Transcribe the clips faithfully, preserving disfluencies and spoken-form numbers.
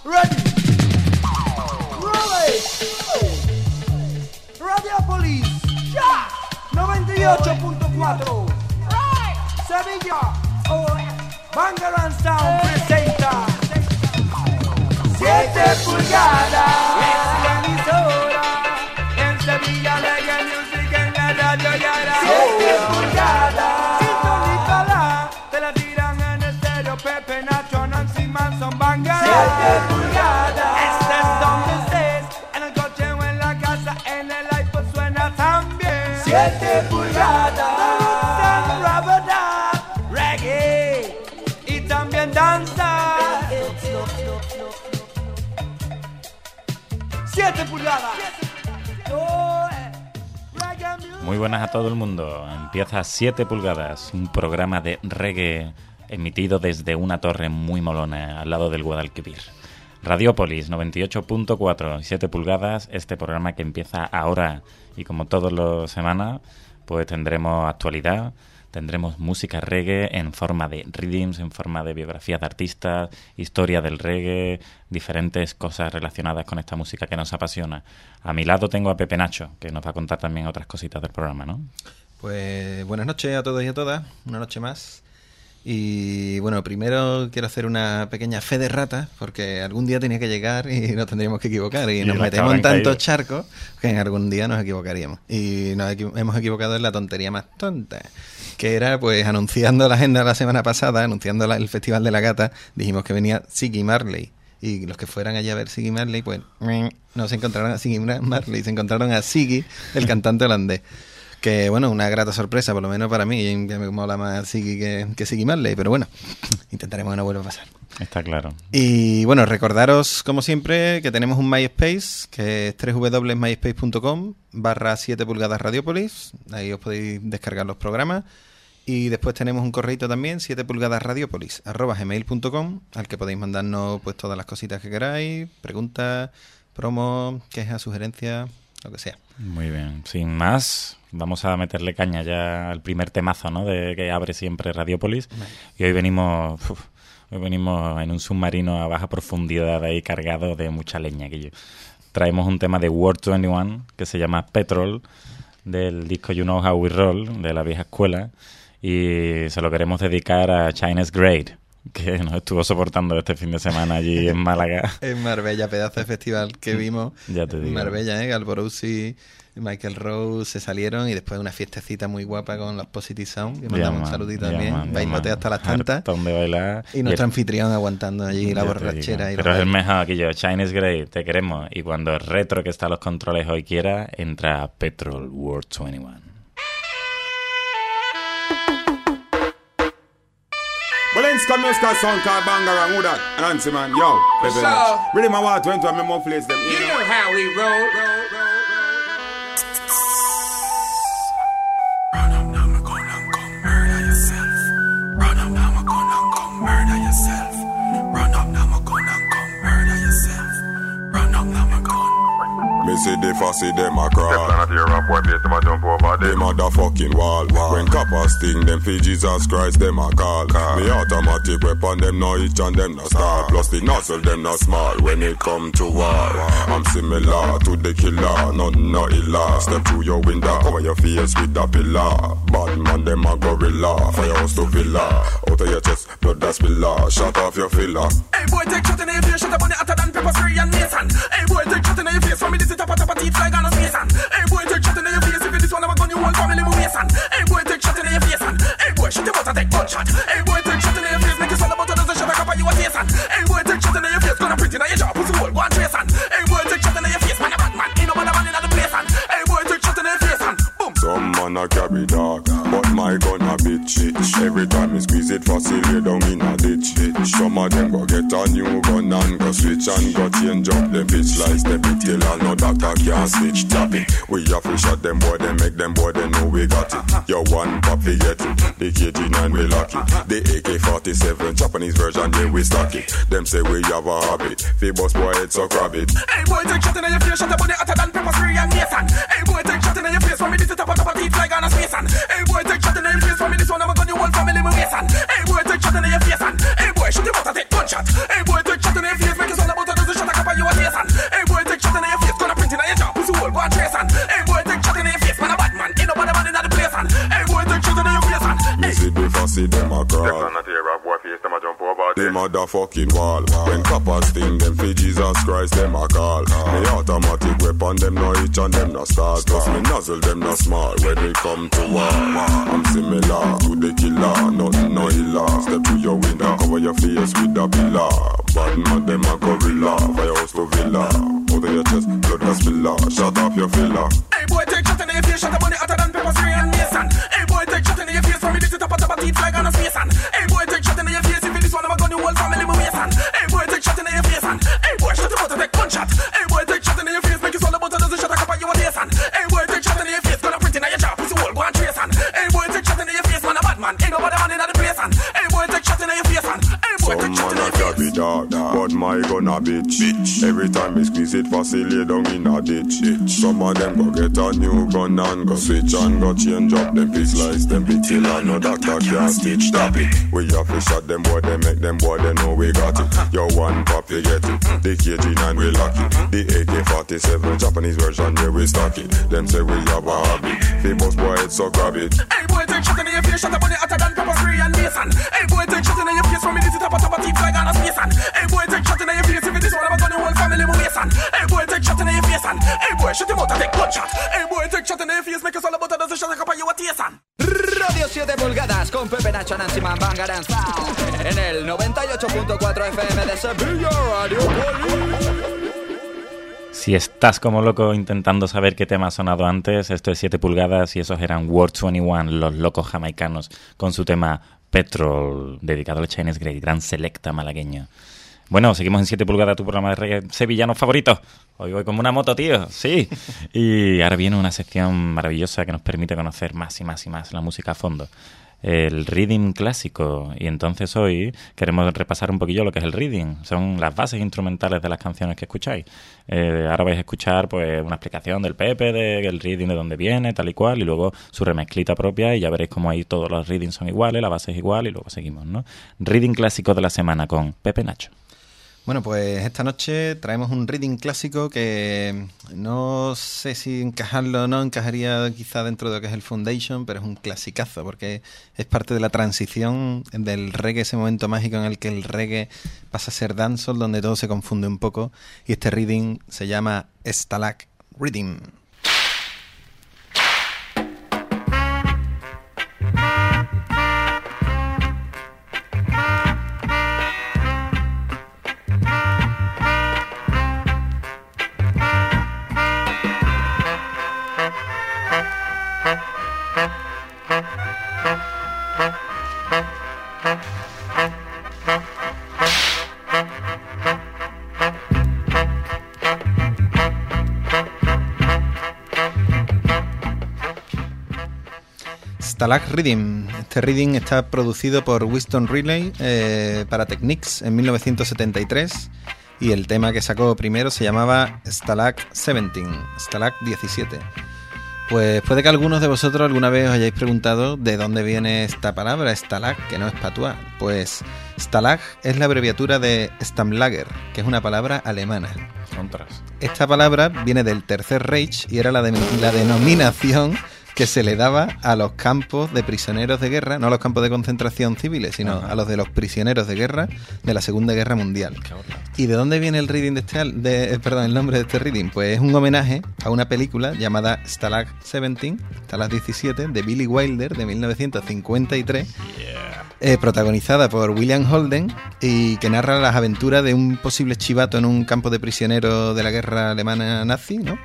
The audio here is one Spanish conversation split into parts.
Ready. Roll it. Radiopolis. Ya. noventa y ocho punto cuatro. Sevilla. Bangarang Sound presenta siete pulgadas. Es la emisora. En Sevilla Reggae Music en la radio Yara. siete pulgadas. Sintonízala. Te la tiran en estéreo. Pepe, Nacho, Nancy Manson, Bangarang. siete pulgadas. Estés donde estés. En el coche o en la casa. En el iPod suena también. siete pulgadas. Reggae. Y también danza. siete pulgadas. Muy buenas a todo el mundo. Empieza siete pulgadas, un programa de reggae emitido desde una torre muy molona al lado del Guadalquivir. Radiopolis noventa y ocho punto cuatro, siete pulgadas, este programa que empieza ahora y como todas las semanas, pues tendremos actualidad, tendremos música reggae en forma de readings, en forma de biografías de artistas, historia del reggae, diferentes cosas relacionadas con esta música que nos apasiona. A mi lado tengo a Pepe Nacho, que nos va a contar también otras cositas del programa, ¿no? Pues buenas noches a todos y a todas, una noche más. Y bueno, primero quiero hacer una pequeña fe de rata, porque algún día tenía que llegar y nos tendríamos que equivocar. Y, y nos metemos en tantos charcos que en algún día nos equivocaríamos. Y nos equi- hemos equivocado en la tontería más tonta, que era pues anunciando la agenda la semana pasada, anunciando la, el Festival de la Gata, dijimos que venía Ziggy Marley. Y los que fueran allá a ver Ziggy Marley, pues no se encontraron a Ziggy Marley, se encontraron a Ziggy, el cantante holandés. Que bueno, una grata sorpresa, por lo menos para mí, ya me mola más Ziggy que, que Ziggy Marley, pero bueno, intentaremos que no vuelva a pasar. Está claro. Y bueno, recordaros, como siempre, que tenemos un MySpace, que es doble u doble u doble u punto myspace punto com barra siete pulgadas Radiopolis, ahí os podéis descargar los programas. Y después tenemos un correito también, siete pulgadas radiopolis arroba gmail punto com, al que podéis mandarnos pues todas las cositas que queráis, preguntas, promos, quejas, sugerencias, lo que sea. Muy bien, sin más, vamos a meterle caña ya al primer temazo, ¿no? De que abre siempre Radiopolis. Vale. Y hoy venimos, uf, hoy venimos en un submarino a baja profundidad ahí cargado de mucha leña. Que yo. Traemos un tema de Ward veintiuno que se llama Petrol, del disco You Know How We Roll, de la vieja escuela, y se lo queremos dedicar a China's Grade, que nos estuvo soportando este fin de semana allí en Málaga. En Marbella, pedazo de festival que vimos. Ya te digo. En Marbella, ¿eh? Galboruzzi, Michael Rose se salieron y después una fiestecita muy guapa con los Positive Sound, que mandamos un saludito también. Bailotea hasta las tantas. Donde bailar. Y nuestro y anfitrión aguantando allí la borrachera. Y Pero es el mejor aquí yo. Chinese Grey, te queremos. Y cuando el retro que está a los controles hoy quiera, entra Petrol Ward veintiuno. Well, let's come to a song called Bangarang. Who that? Nancy, man. Yo, Pepe Nash. Really, my water went to a memo place them. You know how we roll, roll, roll, roll. Run up now, my gun and come murder yourself. Run up now, my gun and come murder yourself. Run up now, my gun and come murder yourself. Run up now, my gun. Me see the fussy, them a crawl. Them cannot hear a boy place, them a jump over them. Them a the fucking wall. wall. When coppers sting, them for Jesus Christ, them a call. call. Me automatic weapon, them no itch and them no start. Plus the nozzle, them no small when it come to war. I'm similar to the killer, nothing no illa. Step through your window, cover your face with a pillar. Bad man, them a gorilla. Firehouse to villa. Out of your chest, blood that spiller. Shut off your filler. Hey boy, take shot in your face, shut up on the hotter than pepper spray and mason. Hey boy, take shot in your face, for me this is tapa tapa teeth like on a mason. Hey boy, take shot in your face, if it is one of a gun, you whole family will mason. Hey boy, take shot in your face, and hey boy, shut your mouth and take gunshot. Hey boy, take shot in your face, make you son about a dozen shot a copper, you a tason. Hey boy, take shot in your face, gonna print in your jaw, pussy hole, go and trace on. Hey boy, take shot in your face, man, a bad man, ain't no man a man in the place, and hey boy, take shot in your face, and boom. Some man a carry dog, but my gun a bit shit. Every time me squeeze it, fossil lay down in a ditch. Some of them go get a new gun and go switch and go change up them bitch slice them bit till and no doctor can't stitch tap it. We have to shot them boy, they make them boy, they know we got it. Yo one pop we get it, the K G nine we lock it. The A K forty-seven Japanese version, yeah we stock it. Them say we have a habit, fi bust boy head so grab it. Hey boy, take shot in your face, shot up on the hotter than pepper spray and mason. Hey boy, take shot in your face, for me this is tapa tapa teeth like on a mason. Hey boy, take shot in your face, for me this one of a gun, you whole family will mason. Hey boy, take shot in your face, and hey boy, shoot your mouth and take gunshot. Hey boy, take shot in your face, make you son about a crawl. Them gonna tear up boy face, them a jump over The them. motherfucking wall. When coppers sting them for Jesus Christ, them a call. Me automatic weapon, them no itch and them no start. Plus me nozzle, them no small. When they come to war, I'm similar to the killer. Nothing no illa. Step to your window, cover your face with a pillar. Bad man, them a gorilla. Firehouse to villa. Out of your chest, blood a spiller. Shut off your filler. Hey boy, take shot in your face, shot the money hotter than pepper spray and mason. Hey boy, take shot in your face, from me this is top of top of teeth like on a space and. Hey boy, take shot in your face, if you this one, I'm gonna whole family my waist and. Hey boy, take shot in your face and. Hey boy, shut the mouth, take gunshot. Hey boy, take shot in your face, make you swallow about a dozen shot a cup of your face and. Hey boy, take shot in your face, gonna print in your jaw, pussy hole, go and trace and. Hey boy, take shot in your face, man, a bad man, ain't nobody man in the place and. Hey boy, take shot in your face and. Hey boy, Some take shot in man a your face. carry dog, but my gun a bitch. bitch. Every time me squeeze it, fussy lay down in a ditch. ditch. Some of them go get a new gun and go switch and go change up them piece slice them big till I know doctor can't stitch. Stop it. We have to shot them boy, they make them boy, they know we got it. Yo one pop you get it. The K G nine we lock it. The A K forty-seven Japanese version yeah we stock it. Them say we have a hobby. Famous boy it's so grab it. Hey boy, take shot in your face, shot the money hotter than pepper spray and mason. Hey boy, take shot in your face, from me this is top of top of teeth like on a space and. Hey boy, take shot in your face, if you this one, I'm gonna whole family my waist and. Hey boy, take shot in your face and. Hey boy, shut him out and take gunshot. Hey boy, take shot in your face, make us all about a dozen shot a cup of your teeth and. Radio siete pulgadas con Pepe Nacho, Nancy Man, Banga Dance Sound en el noventa y ocho punto cuatro F M de Sevilla, Radio Poli. Si estás como loco intentando saber qué tema ha sonado antes, esto es siete pulgadas y esos eran Ward veintiuno, los locos jamaicanos, con su tema Petrol, dedicado al Chinese Grey, gran selecta malagueño. Bueno, seguimos en siete pulgadas, tu programa de reggae sevillano favorito. Hoy voy como una moto, tío, sí. Y ahora viene una sección maravillosa que nos permite conocer más y más y más la música a fondo. El reading clásico. Y entonces hoy queremos repasar un poquillo lo que es el reading. Son las bases instrumentales de las canciones que escucháis. Eh, ahora vais a escuchar pues una explicación del Pepe, del reading de dónde viene, tal y cual, y luego su remezclita propia y ya veréis cómo ahí todos los readings son iguales, la base es igual y luego seguimos, ¿no? Reading clásico de la semana con Pepe Nacho. Bueno, pues esta noche traemos un reading clásico que no sé si encajarlo o no, encajaría quizá dentro de lo que es el Foundation, pero es un clasicazo porque es parte de la transición del reggae, ese momento mágico en el que el reggae pasa a ser dancehall, donde todo se confunde un poco, y este reading se llama Stalag Reading. Stalag Reading. Este reading está producido por Winston Riley eh, para Technics en mil novecientos setenta y tres y el tema que sacó primero se llamaba Stalag diecisiete. Stalag diecisiete. Pues puede que algunos de vosotros alguna vez os hayáis preguntado de dónde viene esta palabra, Stalag, que no es patuá. Pues Stalag es la abreviatura de Stammlager, que es una palabra alemana. Contras. Esta palabra viene del Tercer Reich y era la, de, la denominación que se le daba a los campos de prisioneros de guerra, no a los campos de concentración civiles, sino Ajá. a los de los prisioneros de guerra de la Segunda Guerra Mundial. ¿Y de dónde viene el reading de este de, perdón, el nombre de este reading? Pues es un homenaje a una película llamada Stalag diecisiete, Stalag diecisiete, de Billy Wilder de mil novecientos cincuenta y tres. Yeah. Eh, protagonizada por William Holden y que narra las aventuras de un posible chivato en un campo de prisioneros de la guerra alemana nazi, ¿no?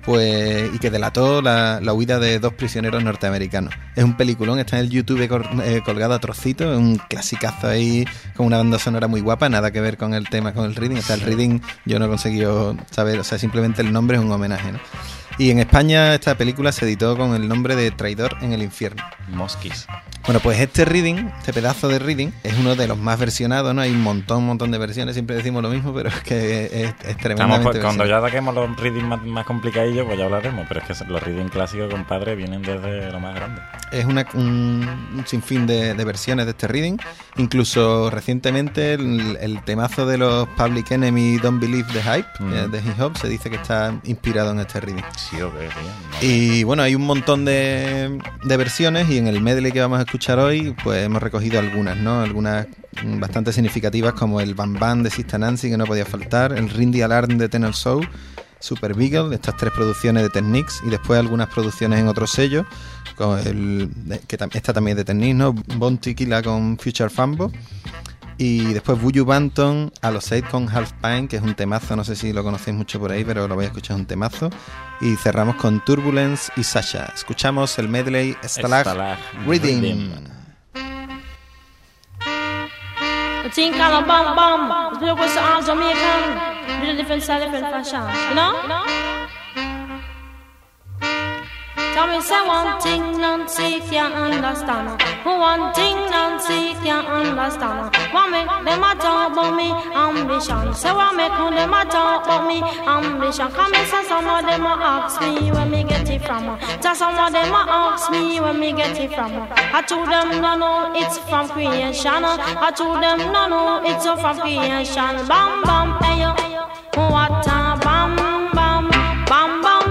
Pues y que delató la, la huida de dos prisioneros norteamericanos. Es un peliculón, está en el YouTube col, eh, colgado a trocitos, es un clasicazo ahí con una banda sonora muy guapa, nada que ver con el tema, con el reading. O sea, el reading yo no he conseguido saber, o sea, simplemente el nombre es un homenaje, ¿no? Y en España esta película se editó con el nombre de Traidor en el infierno. Mosquis. Bueno, pues este reading, este pedazo de reading, es uno de los más versionados, ¿no? Hay un montón, un montón de versiones, siempre decimos lo mismo, pero es que es, es tremendamente Estamos, cuando ya saquemos los readings más, más complicadillos, pues ya hablaremos, pero es que los readings clásicos, compadre, vienen desde lo más grande. Es una, un, un sinfín de, de versiones de este reading, incluso recientemente el, el temazo de los Public Enemy, Don't Believe the Hype, mm. eh, de Hip Hop, se dice que está inspirado en este reading. Sí, ok, bien. No, y bueno, hay un montón de, de versiones y en el medley que vamos a escuchar hoy, pues hemos recogido algunas, ¿no? Algunas bastante significativas, como el Bam Bam de Sista Nancy, que no podía faltar, el Rindy Alarm de Tenor Soul, Super Beagle, estas tres producciones de Technics, y después algunas producciones en otros sellos, con el, que esta también es de Technics, ¿no? Bounty Killa con Future Fambo. Y después Buju Banton, a los seis con Half Pine, que es un temazo, no sé si lo conocéis mucho por ahí, pero lo vais a escuchar, un temazo. Y cerramos con Turbulence y Sasha. Escuchamos el medley Stalag, Stalag Reading. Reading. Think kind of bomb bomb, look what's all Jamaican, really different style, different fashion, you know? You know? Tell me say one thing Nancy can't understand. One thing Nancy can't understand. What make them a talk about me ambition? Say what make them a talk about me ambition? Come and say some of them a ask me where me get it from. Tell some of them a ask me where me get it from. I told them no no it's from creation. I told them no no it's from creation. Bam bam hey yo, what a bam bam bam bam.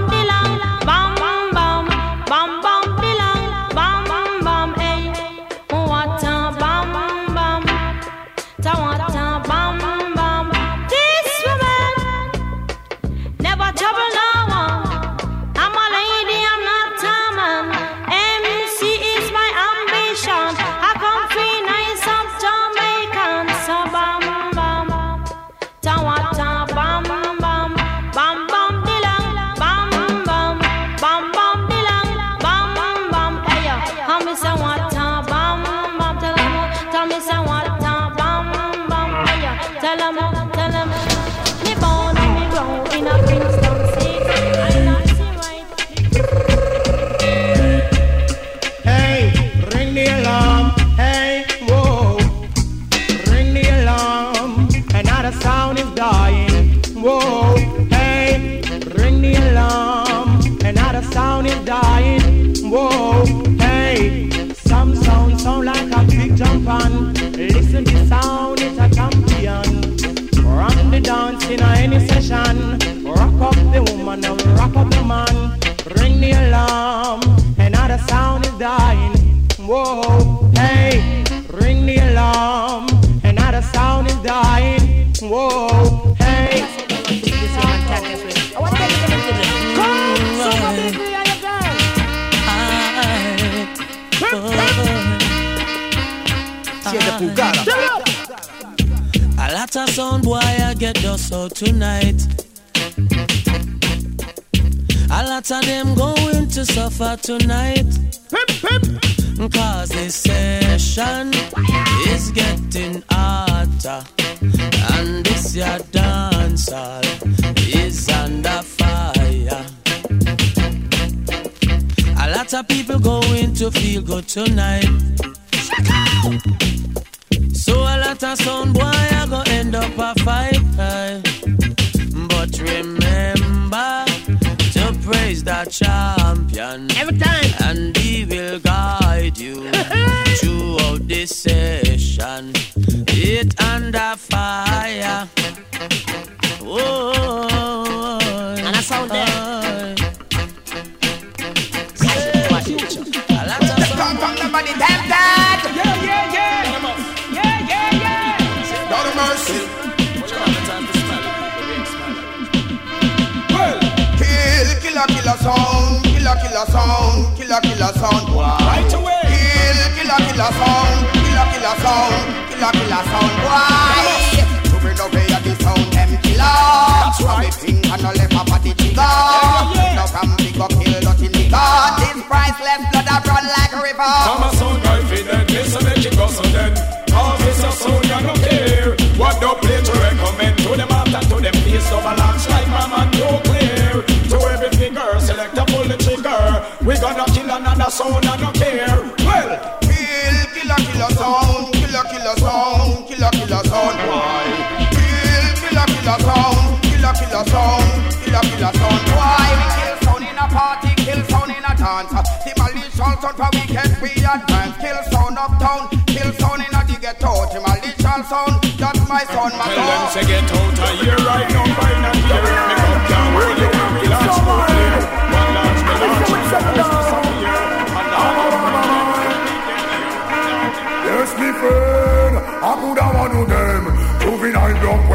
Listen, the sound is a champion. Run the dance in any session. Rock up the woman and rock up the man. Ring the alarm, another sound is dying. Whoa, hey, ring the alarm, another sound is dying. Whoa, hey. A lot of sound boy I get dust out tonight. A lot of them going to suffer tonight. Cause this session is getting hotter, and this your dancehall is under fire. A lot of people going to feel good tonight. So a lot of sound boy I go end up a fight, right? But remember to praise the champion every time, and he will guide you throughout this session. It under fire. Oh, and I sound there. A lot of sound from the money tempted. Yeah, yeah, yeah. Mercy. Well, kill, killer, killer sound, killer, killer sound, killer, killer sound. Wow. Right away. Kill, killer, killer sound, killer, killer sound, killer, killer sound. Why? To bring away the sound, them killer. That's right. Think and no left up at the trigger. Yeah, yeah. Now from big up kill, not in the God. This priceless blood that run like a river. Some a sound guy feed them, listen make it go so then. Officer sound you no care. What do play to recommend to them after to them face of a launch like mama no clear. To every finger, select a pull the trigger. We gonna kill another sound and no care. Well, kill, killer, killer sound, killer, killer sound, killer, killer sound. Why? Kill, killer, killer sound, killer, killer sound, killer, killer sound. Why? We kill sound in a party, kill sound in a dance. Demolition sound for weekend we advance. Kill sound uptown, kill sound in a ghetto. Demolition sound. That's my son, my son. Tell them to get out of here right now, fine and here. Make up down, hold you when we launch more clear. One launch, we launch, we launch, we launch, we launch.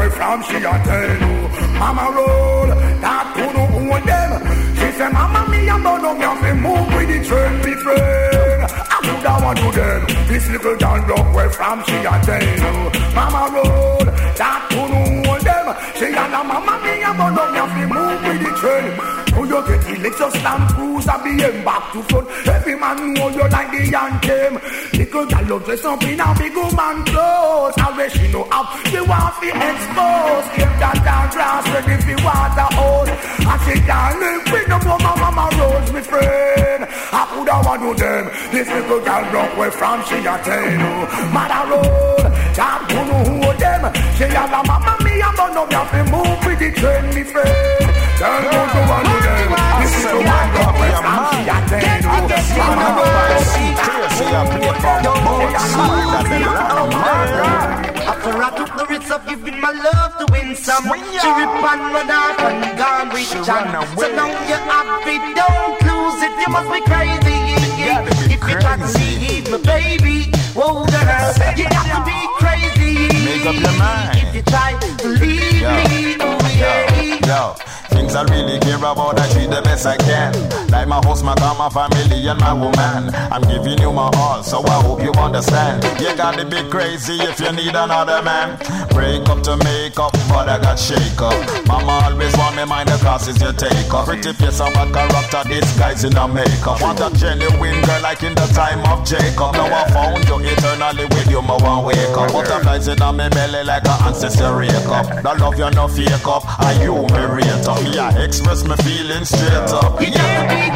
where from she a tell you. Mama roll, that who no own them. She say, Mama, me and no me have to move with the train, me friend. I do that one to them. This little girl rock where from she a tell you. Mama roll, that who no own them. She and a mama, me and no me have to move with the train. Oh, you get the Lexus Land Cruiser B M back to front. Every man know you like the anthem. Little girl love dress up in a big woman clothes. I wish she know how she want to expose. If that down grass ready for water hose. And she can't live with no more mama rose, my friend. I could have one of them. This little girl rock where from she a tell you. Mother road, can't who know who them. She have a mama me and don't know me have to move with the train, my friend. Girl don't go one of them. This is the one rock where from she a tell you. Mother road, see I play from both sides of the land. After I took the risk of giving my love to win some, she rip and run off and gone with John. So now you're happy, don't lose it, you must be crazy. If you try to leave me, baby, whoa girl, you got to be crazy. Make up your mind. If you try to leave yo, me, oh yeah. Yo, things I really care about, I treat the best I can. Like my host, my car, my family, and my woman. I'm giving you my all, so I hope you understand. You gotta be crazy if you need another man. Break up to make up, but I got shake up. Mama always want me mind the crosses you take up. Pretty face and bad character, disguise in the makeup. Want a genuine girl like in the time of Jacob. Now I found you eternally with you, my one wake up. Butterflies in my belly like an ancestor rake up. The love you no fake up, and you me rate up. Yeah, express my feelings straight up. You gotta be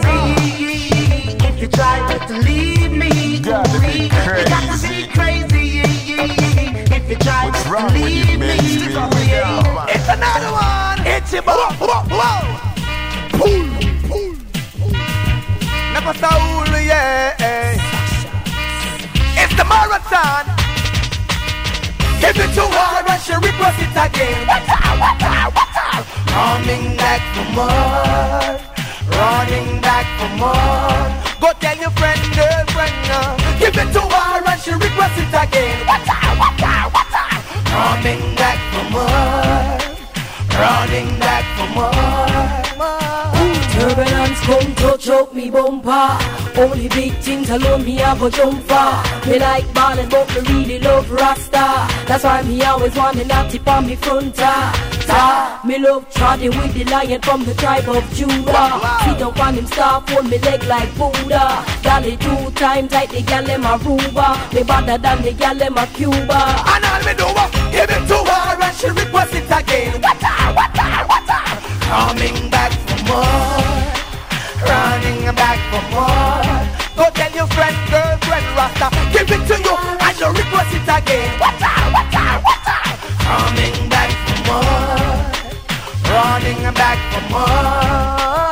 crazy if you try to leave me. You gotta be You got to be crazy if you try to leave me. it's another one. It's a blow, blow, blow. Pull, pull, pull. Never soul, yeah. It's the marathon. Give it to her and she request it again. What's up, what's up, what's up? Running back for more. Running back for more. Go tell your friend, girlfriend, uh, give it to her and she request it again. What's up, what's up, what's up? Running back for more. Running back for more, more. Turbulence come to choke me bumper. Only big things alone me have a jump far. Me like ballin' but me really love Rasta. That's why me always want me not tip on me fronta. Star, me love Troddy with the lion from the tribe of Judah. Sit up on him star, hold me leg like Buddha. Dolly two times like the gal in my Aruba. Me better than the gal in my Cuba. And all me do is give it to her and she request it again. What's up, what's up, what's up? Coming back for more. Running back for more. Go tell your friend, girlfriend, Rasta. Give it to you and you request it again. What's up, what's up, what's up? Coming back for more. Running back for more.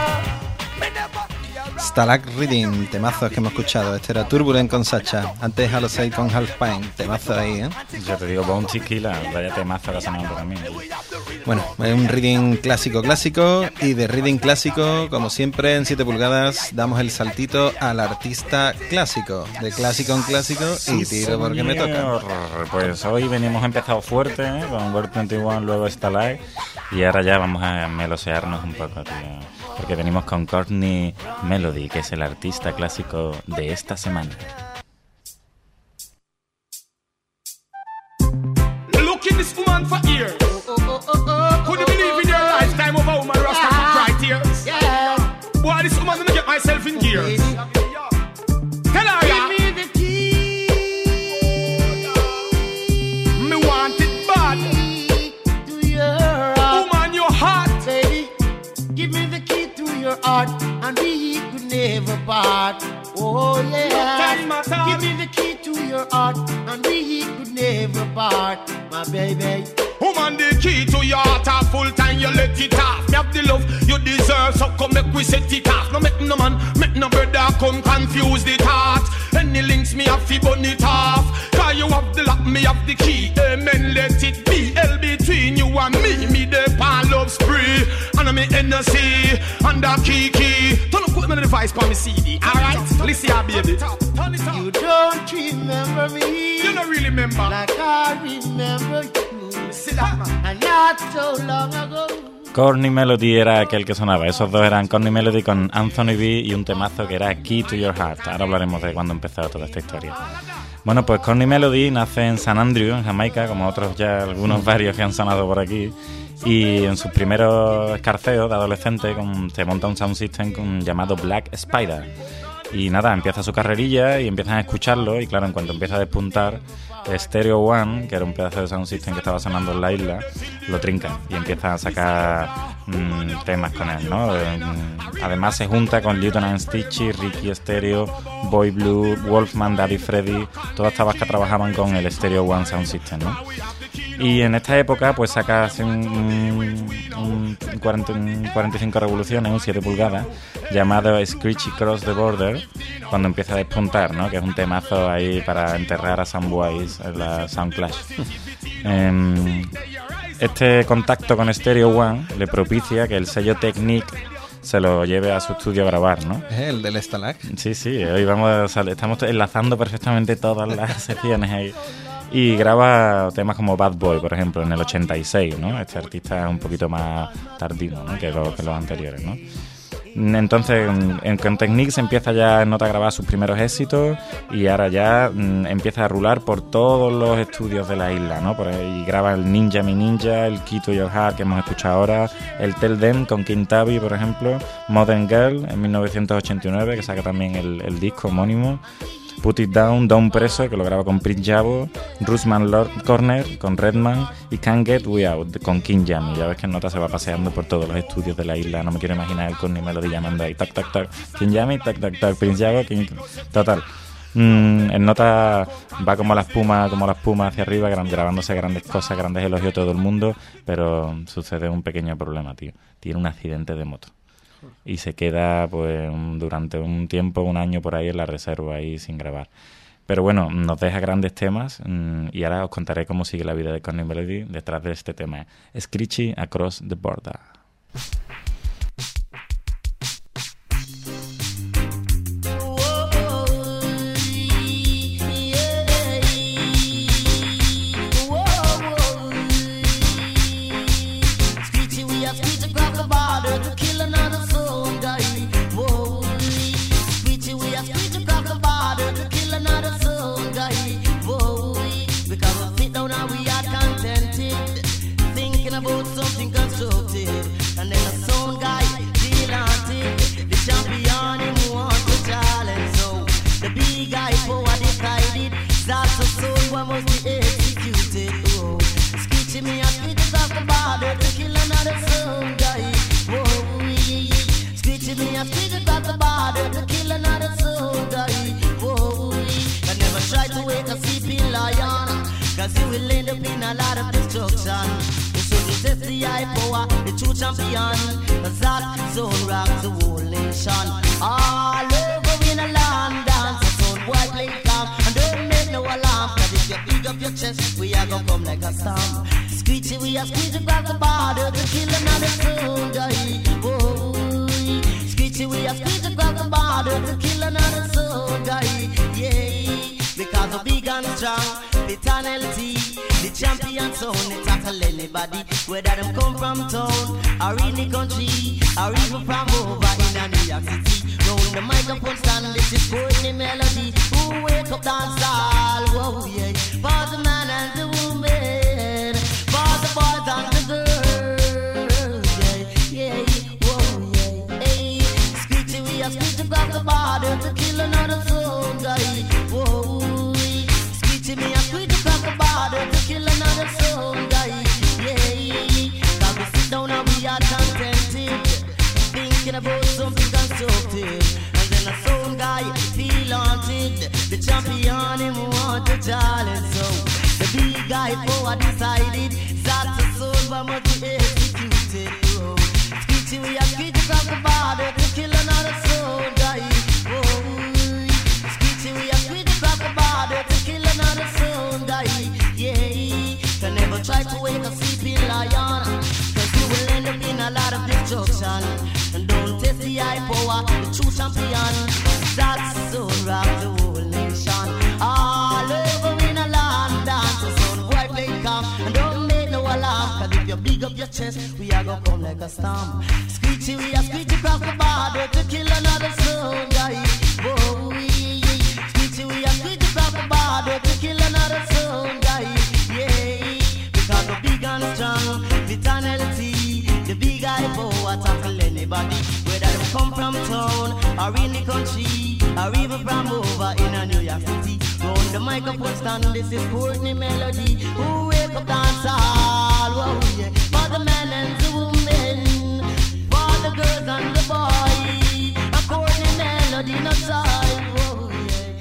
Stalag Reading, temazos que hemos escuchado. Este era Turbulent con Sacha. Antes Halo seis con Half Pint, temazo ahí, ¿eh? Ya te digo, Bounty Killer, vaya temazo que ha sonado por mí. Bueno, es un reading clásico clásico y de reading clásico, como siempre en siete pulgadas, damos el saltito al artista clásico, de clásico en clásico y tiro porque me toca. Pues hoy venimos empezado fuerte, ¿eh? Con World veintiuno, luego Stalag y ahora ya vamos a melosearnos un poco, tío, porque venimos con Courtney Melody, que es el artista clásico de esta semana. Look in this woman for ears. Could you believe in your lifetime of how my Rasta cry tears? Boy, this woman gonna get myself in gears. Tell her, yeah. Give me the key. Me want it bad. To your heart. Woman, your heart. Baby, give me the key to your heart, and we could never part. Oh yeah. Give me the key to your heart, and we could never part, my baby. Woman, the key to your heart are full time, you let it off. Me have the love you deserve, so come make we set it off. No make no man, make no brother come confuse the thought. Any links me have to burn it off. Cause you have the lock, me have the key. Amen, let it be. Hell between you and me, me the pan love spree. And I'm in N S C, and the key key. Turn up, put me the device for me C D. Alright, listen here, baby. You don't remember me. You don't really remember. Like I remember you. and not so long ago. Courtney Melody era aquel que sonaba. Esos dos eran Courtney Melody con Anthony B y un temazo que era Key to Your Heart. Ahora hablaremos de cuándo empezó toda esta historia. Bueno, pues Courtney Melody nace en San Andrew, en Jamaica, como otros ya, algunos varios que han sonado por aquí. Y en sus primeros escarceos de adolescente con, se monta un sound system con, llamado Black Spider. Y nada, empieza su carrerilla y empiezan a escucharlo. Y claro, en cuanto empieza a despuntar, Stereo One, que era un pedazo de sound system que estaba sonando en la isla, lo trincan y empiezan a sacar mmm, temas con él, ¿no? Además se junta con Lieutenant Stitchy, Ricky Stereo, Boy Blue, Wolfman, Daddy Freddy, todas estas que trabajaban con el Stereo One sound system, ¿no? Y en esta época pues saca así un, un, un, cuarenta, un cuarenta y cinco revoluciones, un siete pulgadas, llamado Screechy Cross the Border, cuando empieza a despuntar, ¿no? Que es un temazo ahí para enterrar a Soundwise en la Sound Clash. eh, este contacto con Stereo One le propicia que el sello Technique se lo lleve a su estudio a grabar, ¿no? ¿Es el del Stalag? Sí, sí, hoy vamos a, estamos enlazando perfectamente todas las secciones ahí. Y graba temas como Bad Boy, por ejemplo, en el ochenta y seis, ¿no? Este artista es un poquito más tardío, ¿no? que, lo, que los anteriores, ¿no? Entonces, en, con Technique se empieza ya en nota a grabar sus primeros éxitos y ahora ya mm, empieza a rular por todos los estudios de la isla, ¿no? Por ahí graba el Ninja Mi Ninja, el Key to Your Heart que hemos escuchado ahora, el Tell Them con King Tabby, por ejemplo, Modern Girl en mil novecientos ochenta y nueve, que saca también el, el disco homónimo, Put It Down, Down Preso, que lo graba con Prince Jabo, Rusman Lord Corner con Redman y Can't Get We Out con King Jammy. Ya ves que en nota se va paseando por todos los estudios de la isla. No me quiero imaginar el Courtney Melody llamando ahí tac tac tac King Jammy, tac tac tac Prince Jabo, King... total. Mm, en nota va como la espuma, como la espuma hacia arriba, grabándose grandes cosas, grandes elogios a todo el mundo, pero sucede un pequeño problema, tío. Tiene un accidente de moto. Y se queda pues durante un tiempo, un año por ahí en la reserva ahí sin grabar. Pero bueno, nos deja grandes temas mmm, y ahora os contaré cómo sigue la vida de Courtney Melody detrás de este tema. Screechy Across the Border. About something constructive, and then a sound guy feel haunted. The champion him want to challenge, so the big guy power decided that's a soul what must be executed. Oh, screeching me a spit off the border to kill another sound guy. Oh, screeching me a spit off the border to kill another sound guy. Oh, I never try to wake a sleeping lion, 'cause you will end up in a lot of destruction. Test the high power, the true champion, 'cause that zone rocks the whole nation. All over in a land dance, the sound boy play calm, and don't make no alarm, 'cause if you pick up your chest, we are gonna come like a storm. Screechy, we are screeching across the border to kill another sound guy. Oh, screechy, we are screeching across the border to kill another sound guy. Yeah, because we're big and strong, eternity. The champion sound, it tackle anybody, whether them come from town, or in the country, or even from over in a New York City. Round the microphone stand, this is Courtney Melody, who wake up dance all, whoa, yeah. For the man and the woman, for the boys and the girls, yeah, yeah, whoa, yeah, hey. Screechy, we are screeching across the border to kill another sound guy, whoa. Screechy, me a screeching across the border to kill another soul guy, yeah. 'Cause we sit down and we are contented, thinking about something constructive, and then a soul guy feel haunted. The champion him want to challenge, so the big guy power decided that the soul bomb must be executed. Oh, Screechy, we are screeching across the border to kill another soul guy. Oh, Screechy, we are screeching across the border to kill another soul guy. Yeah, can never try to wake a sleeping lion, 'cause you will end up in a lot of destruction. And don't test the high power, the true champion, that's the soul rock the whole nation. All over in a land dance, the soul boy play calm, and don't make your chest, we are gonna come like a storm. Screechy, we are screechy across the border to kill another soul, guy. Oh, screechy, we are screechy across the border to kill another soul, guy. Yeah, because the big and strong, vitality, the big eye bow tackle anybody, whether they come from town or in the country or even from over in a New York City. Round the microphone stand, this is Courtney Melody, who wake up dance all, whoa, yeah. For the men and the women, for the girls and the boys, a Courtney Melody, not side, whoa,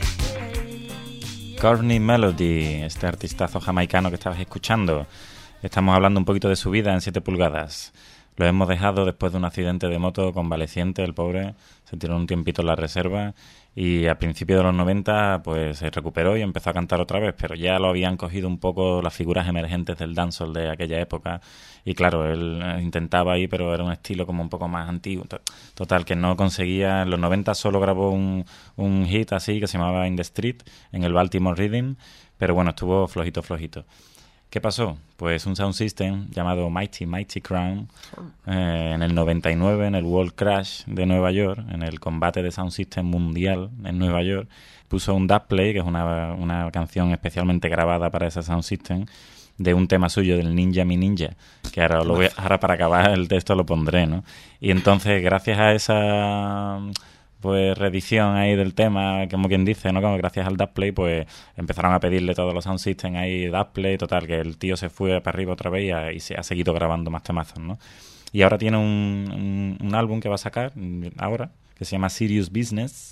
yeah. Courtney Melody, este artistazo jamaicano que estabas escuchando. Estamos hablando un poquito de su vida en siete pulgadas. Lo hemos dejado después de un accidente de moto convaleciente, el pobre, se tiró un tiempito en la reserva y a principios de los noventa pues se recuperó y empezó a cantar otra vez, pero ya lo habían cogido un poco las figuras emergentes del dancehall de aquella época y claro, él intentaba ahí, pero era un estilo como un poco más antiguo, total, que no conseguía. En los noventa solo grabó un, un hit así que se llamaba In the Street en el Baltimore Rhythm, pero bueno, estuvo flojito, flojito. ¿Qué pasó? Pues un sound system llamado Mighty Mighty Crown eh, en el noventa y nueve, en el World Crash de Nueva York, en el combate de sound system mundial en Nueva York, puso un dubplate, que es una, una canción especialmente grabada para ese sound system, de un tema suyo del Ninja Mi Ninja, que ahora, lo voy a, ahora para acabar el texto lo pondré, ¿no? Y entonces, gracias a esa pues reedición ahí del tema, como quien dice, ¿no? Como gracias al dubplay, pues empezaron a pedirle todos los sound system ahí dubplay, total, que el tío se fue para arriba otra vez y, a, y se ha seguido grabando más temazos, ¿no? Y ahora tiene un, un, un álbum que va a sacar ahora, que se llama Serious Business,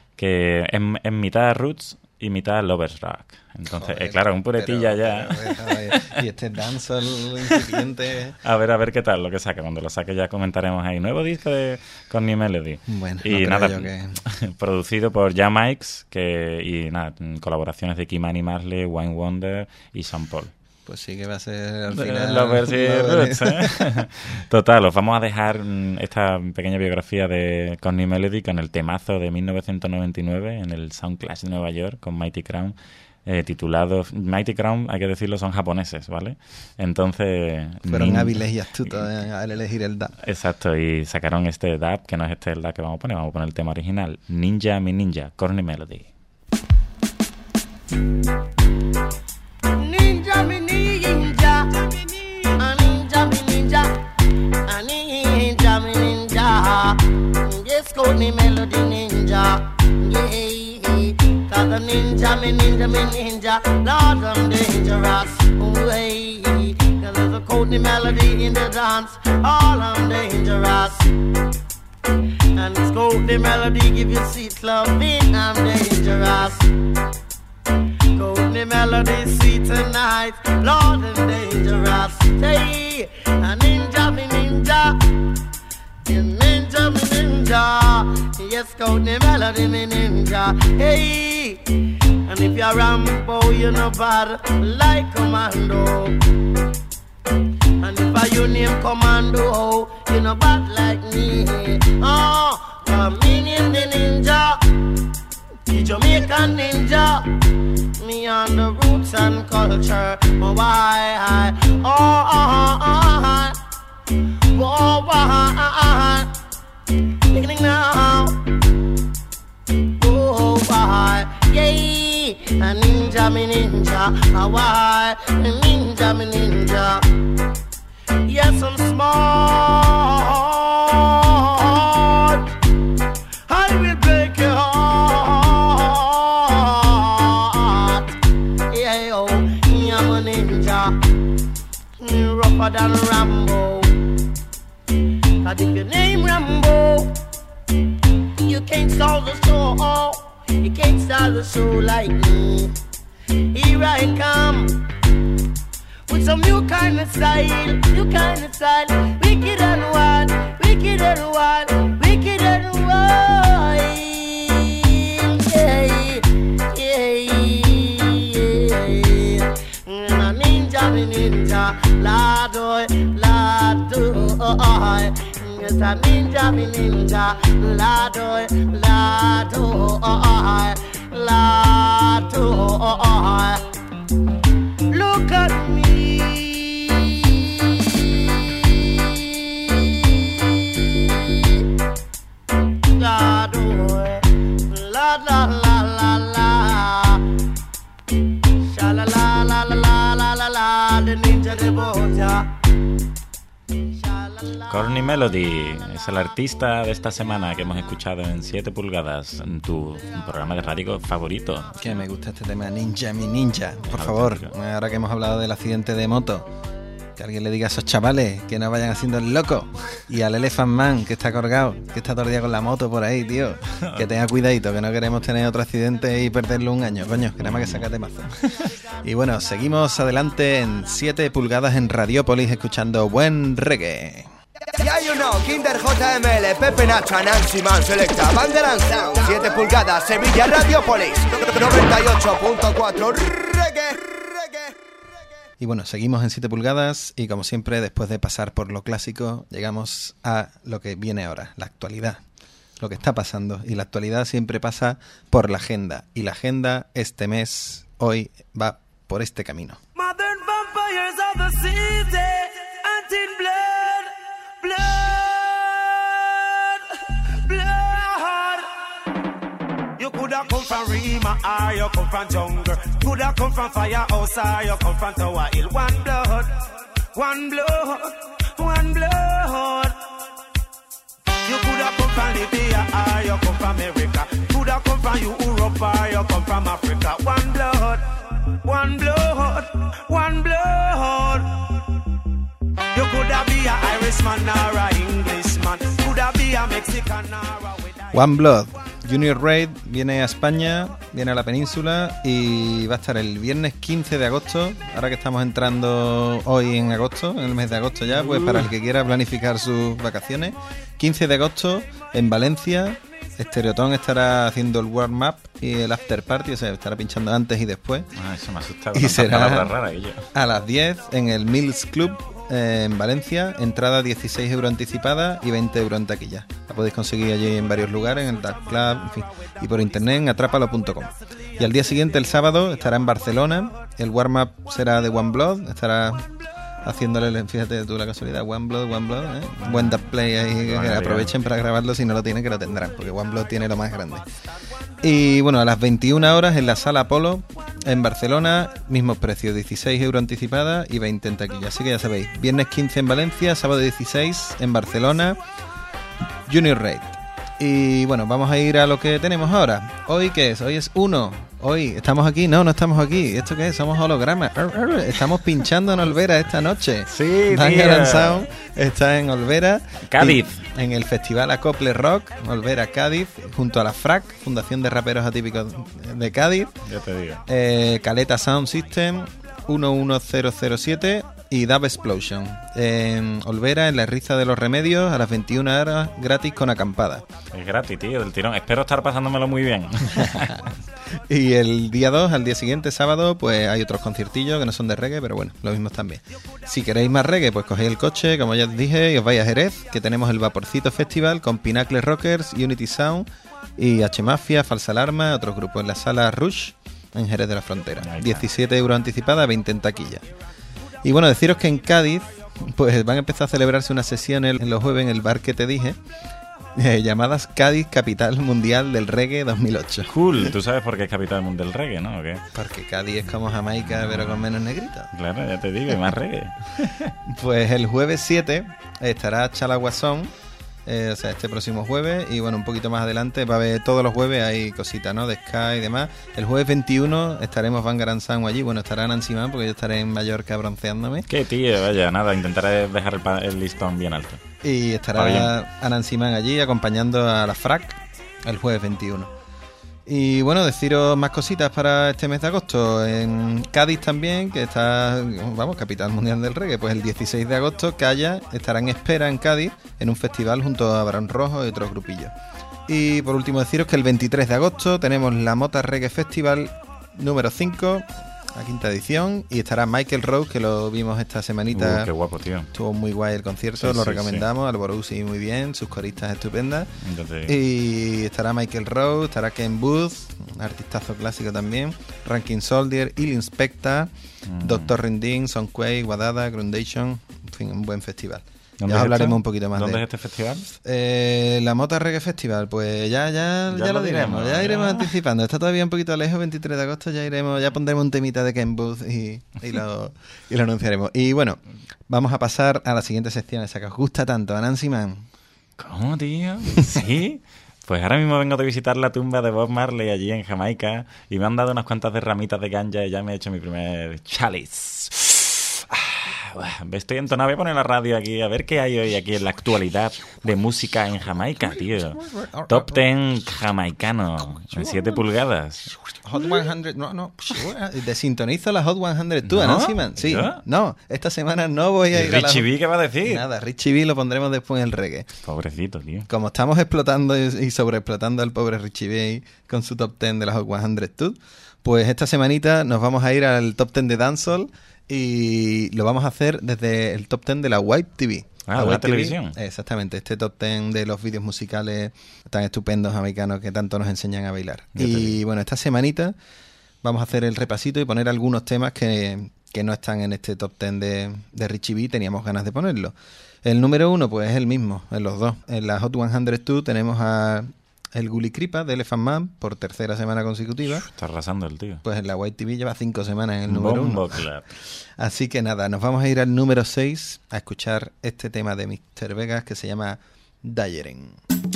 que es, es mitad roots y mitad lovers rock. Entonces, Joder, eh, claro, un puretilla pero, ya. Pero, pero, y este dancehall incipiente. A ver, a ver qué tal lo que saca. Cuando lo saque ya comentaremos ahí. Nuevo disco de Courtney Melody. Bueno, y no nada, creo yo que... producido por Jamix, que y nada, colaboraciones de Kimani Marley, Wayne Wonder y Sean Paul. Pues sí que va a ser al final... Lovers y Roots, ¿eh? Total, os vamos a dejar esta pequeña biografía de Courtney Melody con el temazo de mil novecientos noventa y nueve en el Sound Clash de Nueva York con Mighty Crown, eh, titulado... Mighty Crown, hay que decirlo, son japoneses, ¿vale? Entonces... Fueron nin... hábiles y astutos al elegir el dub. Exacto, y sacaron este dub, que no es este el dub que vamos a poner, vamos a poner el tema original. Ninja Mi Ninja, Courtney Melody. Ninja mi ninja, a ninja mi ninja, a ninja mi ninja. Yes, Courtney Melody ninja, yeah. Cause the ninja mi ninja mi ninja, Lord I'm dangerous, way. Cause there's a Courtney Melody in the dance, all I'm dangerous. And it's Courtney Melody give you sweet loving, I'm dangerous. Courtney Melody sweet tonight, Lord and dangerous. Hey, a ninja me ninja, you ninja me ninja. Yes, Courtney Melody me ninja. Hey, and if you're Rambo, you're no bad like Commando. And if I you name Commando, you're no bad like me. Oh, come in in the ninja, the Jamaican ninja. Me on the roots and culture, oh why, oh oh oh, oh why, beginning now, oh why, yay, a ninja me ninja, oh why, ninja me ninja, yes I'm smart, I will break your heart. Rougher than Rambo. Cause if your name Rambo, you can't start the show. You can't start the show like me. Here I come with some new kind of style, new kind of style. Wicked and wild, wicked and wild, wicked and wild. Yeah, yeah, yeah. A ninja, me ninja. Ladoy, ladoy, it's a ninja, me ninja. Ladoy, ladoy, ladoy. Look at me, Corny Melody es el artista de esta semana que hemos escuchado en siete pulgadas, en tu programa de radio favorito. Que me gusta este tema, Ninja mi ninja. Por favor, ahora que hemos hablado del accidente de moto, que alguien le diga a esos chavales que no vayan haciendo el loco. Y al Elephant Man, que está colgado, que está todo el día con la moto por ahí, tío. Que tenga cuidadito, que no queremos tener otro accidente y perderlo un año, coño, que nada más que sacate mazo. Y bueno, seguimos adelante en siete pulgadas en Radiópolis, escuchando buen reggae. Ya you know, Kinder J M L, Pepe Nacha, Nancy Man, Selecta, Banderan Sound, siete pulgadas, Sevilla, Radiópolis, noventa y ocho punto cuatro, reggae. Y bueno, seguimos en siete pulgadas y como siempre, después de pasar por lo clásico, llegamos a lo que viene ahora, la actualidad, lo que está pasando. Y la actualidad siempre pasa por la agenda. Y la agenda este mes, hoy, va por este camino. Modern vampires of the city, hunting blood, blood, blood. You coulda come from Rima or you come from jungle. Coulda come from firehouse or you come from Tower Hill. One blood, one blood, one blood. You coulda come from Libya or you come from America. Coulda come from Europe or you come from Africa. One blood, one blood, one blood. You coulda be a Irishman or a Englishman. Coulda be a Mexican or a... One Blood. Junior Raid viene a España, viene a la península y va a estar el viernes quince de agosto. Ahora que estamos entrando hoy en agosto, en el mes de agosto ya, pues para el que quiera planificar sus vacaciones. quince de agosto en Valencia. Stereotón estará haciendo el warm-up y el after party, o sea, estará pinchando antes y después. Ah, eso me ha asustado. Y será rara que yo. a las diez en el Mills Club eh, en Valencia. Entrada dieciséis euros anticipada y veinte euros en taquilla. La podéis conseguir allí en varios lugares, en el Dark Club, en fin, y por internet en atrápalo punto com. Y al día siguiente, el sábado, estará en Barcelona. El warm-up será de One Blood. Estará haciéndole, fíjate tú la casualidad, One Blood, One Blood, ¿eh? Buen dub play ahí, que aprovechen para grabarlo, si no lo tienen que lo tendrán, porque One Blood tiene lo más grande. Y bueno, a las veintiuna horas en la Sala Apolo, en Barcelona, mismos precios, dieciséis euros anticipada y veinte en taquilla, así que ya sabéis, viernes quince en Valencia, sábado dieciséis en Barcelona, Junior Raid. Y bueno, vamos a ir a lo que tenemos ahora. ¿Hoy qué es? Hoy es uno. Hoy, ¿estamos aquí? No, no estamos aquí. ¿Esto qué es? Somos hologramas. Estamos pinchando en Olvera esta noche. Sí, Banderan Sound está en Olvera. Cádiz. En el Festival Acople Rock, Olvera, Cádiz, junto a la F R A C, Fundación de Raperos Atípicos de Cádiz. Ya te digo. Eh, Caleta Sound System, uno uno cero cero siete y Dub Explosion. En Olvera, en la Riza de los Remedios, a las veintiuna horas, gratis con acampada. Es gratis, tío, del tirón. Espero estar pasándomelo muy bien. Y el día dos, al día siguiente, sábado, pues hay otros conciertillos que no son de reggae, pero bueno, lo mismo también. Si queréis más reggae, pues cogéis el coche, como ya os dije, y os vais a Jerez, que tenemos el Vaporcito Festival con Pinacle Rockers, Unity Sound y H Mafia, Falsa Alarma, otros grupos en la sala Rush, en Jerez de la Frontera. diecisiete euros anticipada, veinte en taquilla. Y bueno, deciros que en Cádiz, pues van a empezar a celebrarse unas sesiones en los jueves en el bar que te dije, Eh, llamadas Cádiz Capital Mundial del Reggae dos mil ocho. Cool, ¿tú sabes por qué es Capital Mundial del Reggae, no? ¿O qué? Porque Cádiz es como Jamaica, pero con menos negrito. Claro, ya te digo, y más reggae. Pues el jueves siete estará Chalaguasón, eh, o sea, este próximo jueves, y bueno, un poquito más adelante va a haber todos los jueves, hay cositas, ¿no? De ska y demás. El jueves veintiuno estaremos Banderan Sound allí, bueno, estará Nancy Man, porque yo estaré en Mallorca bronceándome. Qué tío, vaya, nada, intentaré dejar el, pa- el listón bien alto. Y estará Nancy Man allí acompañando a la F R A C el jueves veintiuno. Y bueno, deciros más cositas para este mes de agosto. En Cádiz también, que está, vamos, capital mundial del reggae, pues el dieciséis de agosto Calla estará en espera en Cádiz en un festival junto a Barón Rojo y otros grupillos. Y por último deciros que el veintitrés de agosto tenemos la Mota Reggae Festival número cinco, la quinta edición, y estará Michael Rose, que lo vimos esta semanita. Uh, qué guapo, tío. Estuvo muy guay el concierto, Sí, lo sí, recomendamos, sí. Alborousi muy bien, sus coristas estupendas. Entonces... Y estará Michael Rose, estará Ken Booth, un artistazo clásico también, Ranking Soldier, Il Inspecta, mm. Doctor Rinding, Son Quay, Guadada, Grundation, en fin, un buen festival. Ya os hablaremos un poquito más. ¿Dónde de es este festival? Eh, la Mota Reggae Festival, pues ya ya, ya, ya lo diremos, diremos ya, ya iremos anticipando. Está todavía un poquito lejos, veintitrés de agosto, ya iremos, ya pondremos un temita de Ken Booth y, y, lo, y lo anunciaremos. Y bueno, vamos a pasar a la siguiente sección, esa que os gusta tanto, a Nancy Mann. ¿Cómo, tío? ¿Sí? Pues ahora mismo vengo de visitar la tumba de Bob Marley allí en Jamaica y me han dado unas cuantas de ramitas de ganja y ya me he hecho mi primer chalice. Ah, estoy entonado, voy a poner la radio aquí a ver qué hay hoy aquí en la actualidad de música en Jamaica, tío. Top ten jamaicano en siete pulgadas. Hot cien, no, no. Desintonizo la Hot cien. ¿Tú, Nancy Mann? Sí. ¿Yo? No, esta semana no voy a ir a la... ¿Richie B qué va a decir? Nada, Richie B lo pondremos después en el reggae. Pobrecito, tío. Como estamos explotando y sobreexplotando al pobre Richie B con su top ten de la Hot cien, pues esta semanita nos vamos a ir al top ten de Dancehall y lo vamos a hacer desde el top ten de la Wipe T V. Ah, la la televisión. Exactamente, este top ten de los vídeos musicales tan estupendos americanos que tanto nos enseñan a bailar. Y bueno, esta semanita vamos a hacer el repasito y poner algunos temas que, que no están en este top ten de, de Richie B, teníamos ganas de ponerlo. El número uno pues es el mismo, en los dos. En la Hot cien dos tenemos a el Gully Kripa de Elephant Man por tercera semana consecutiva. Está arrasando el tío. Pues en la White T V lleva cinco semanas en el número Bombo uno. Club. Así que nada, nos vamos a ir al número seis a escuchar este tema de mister Vegas que se llama Dayeren.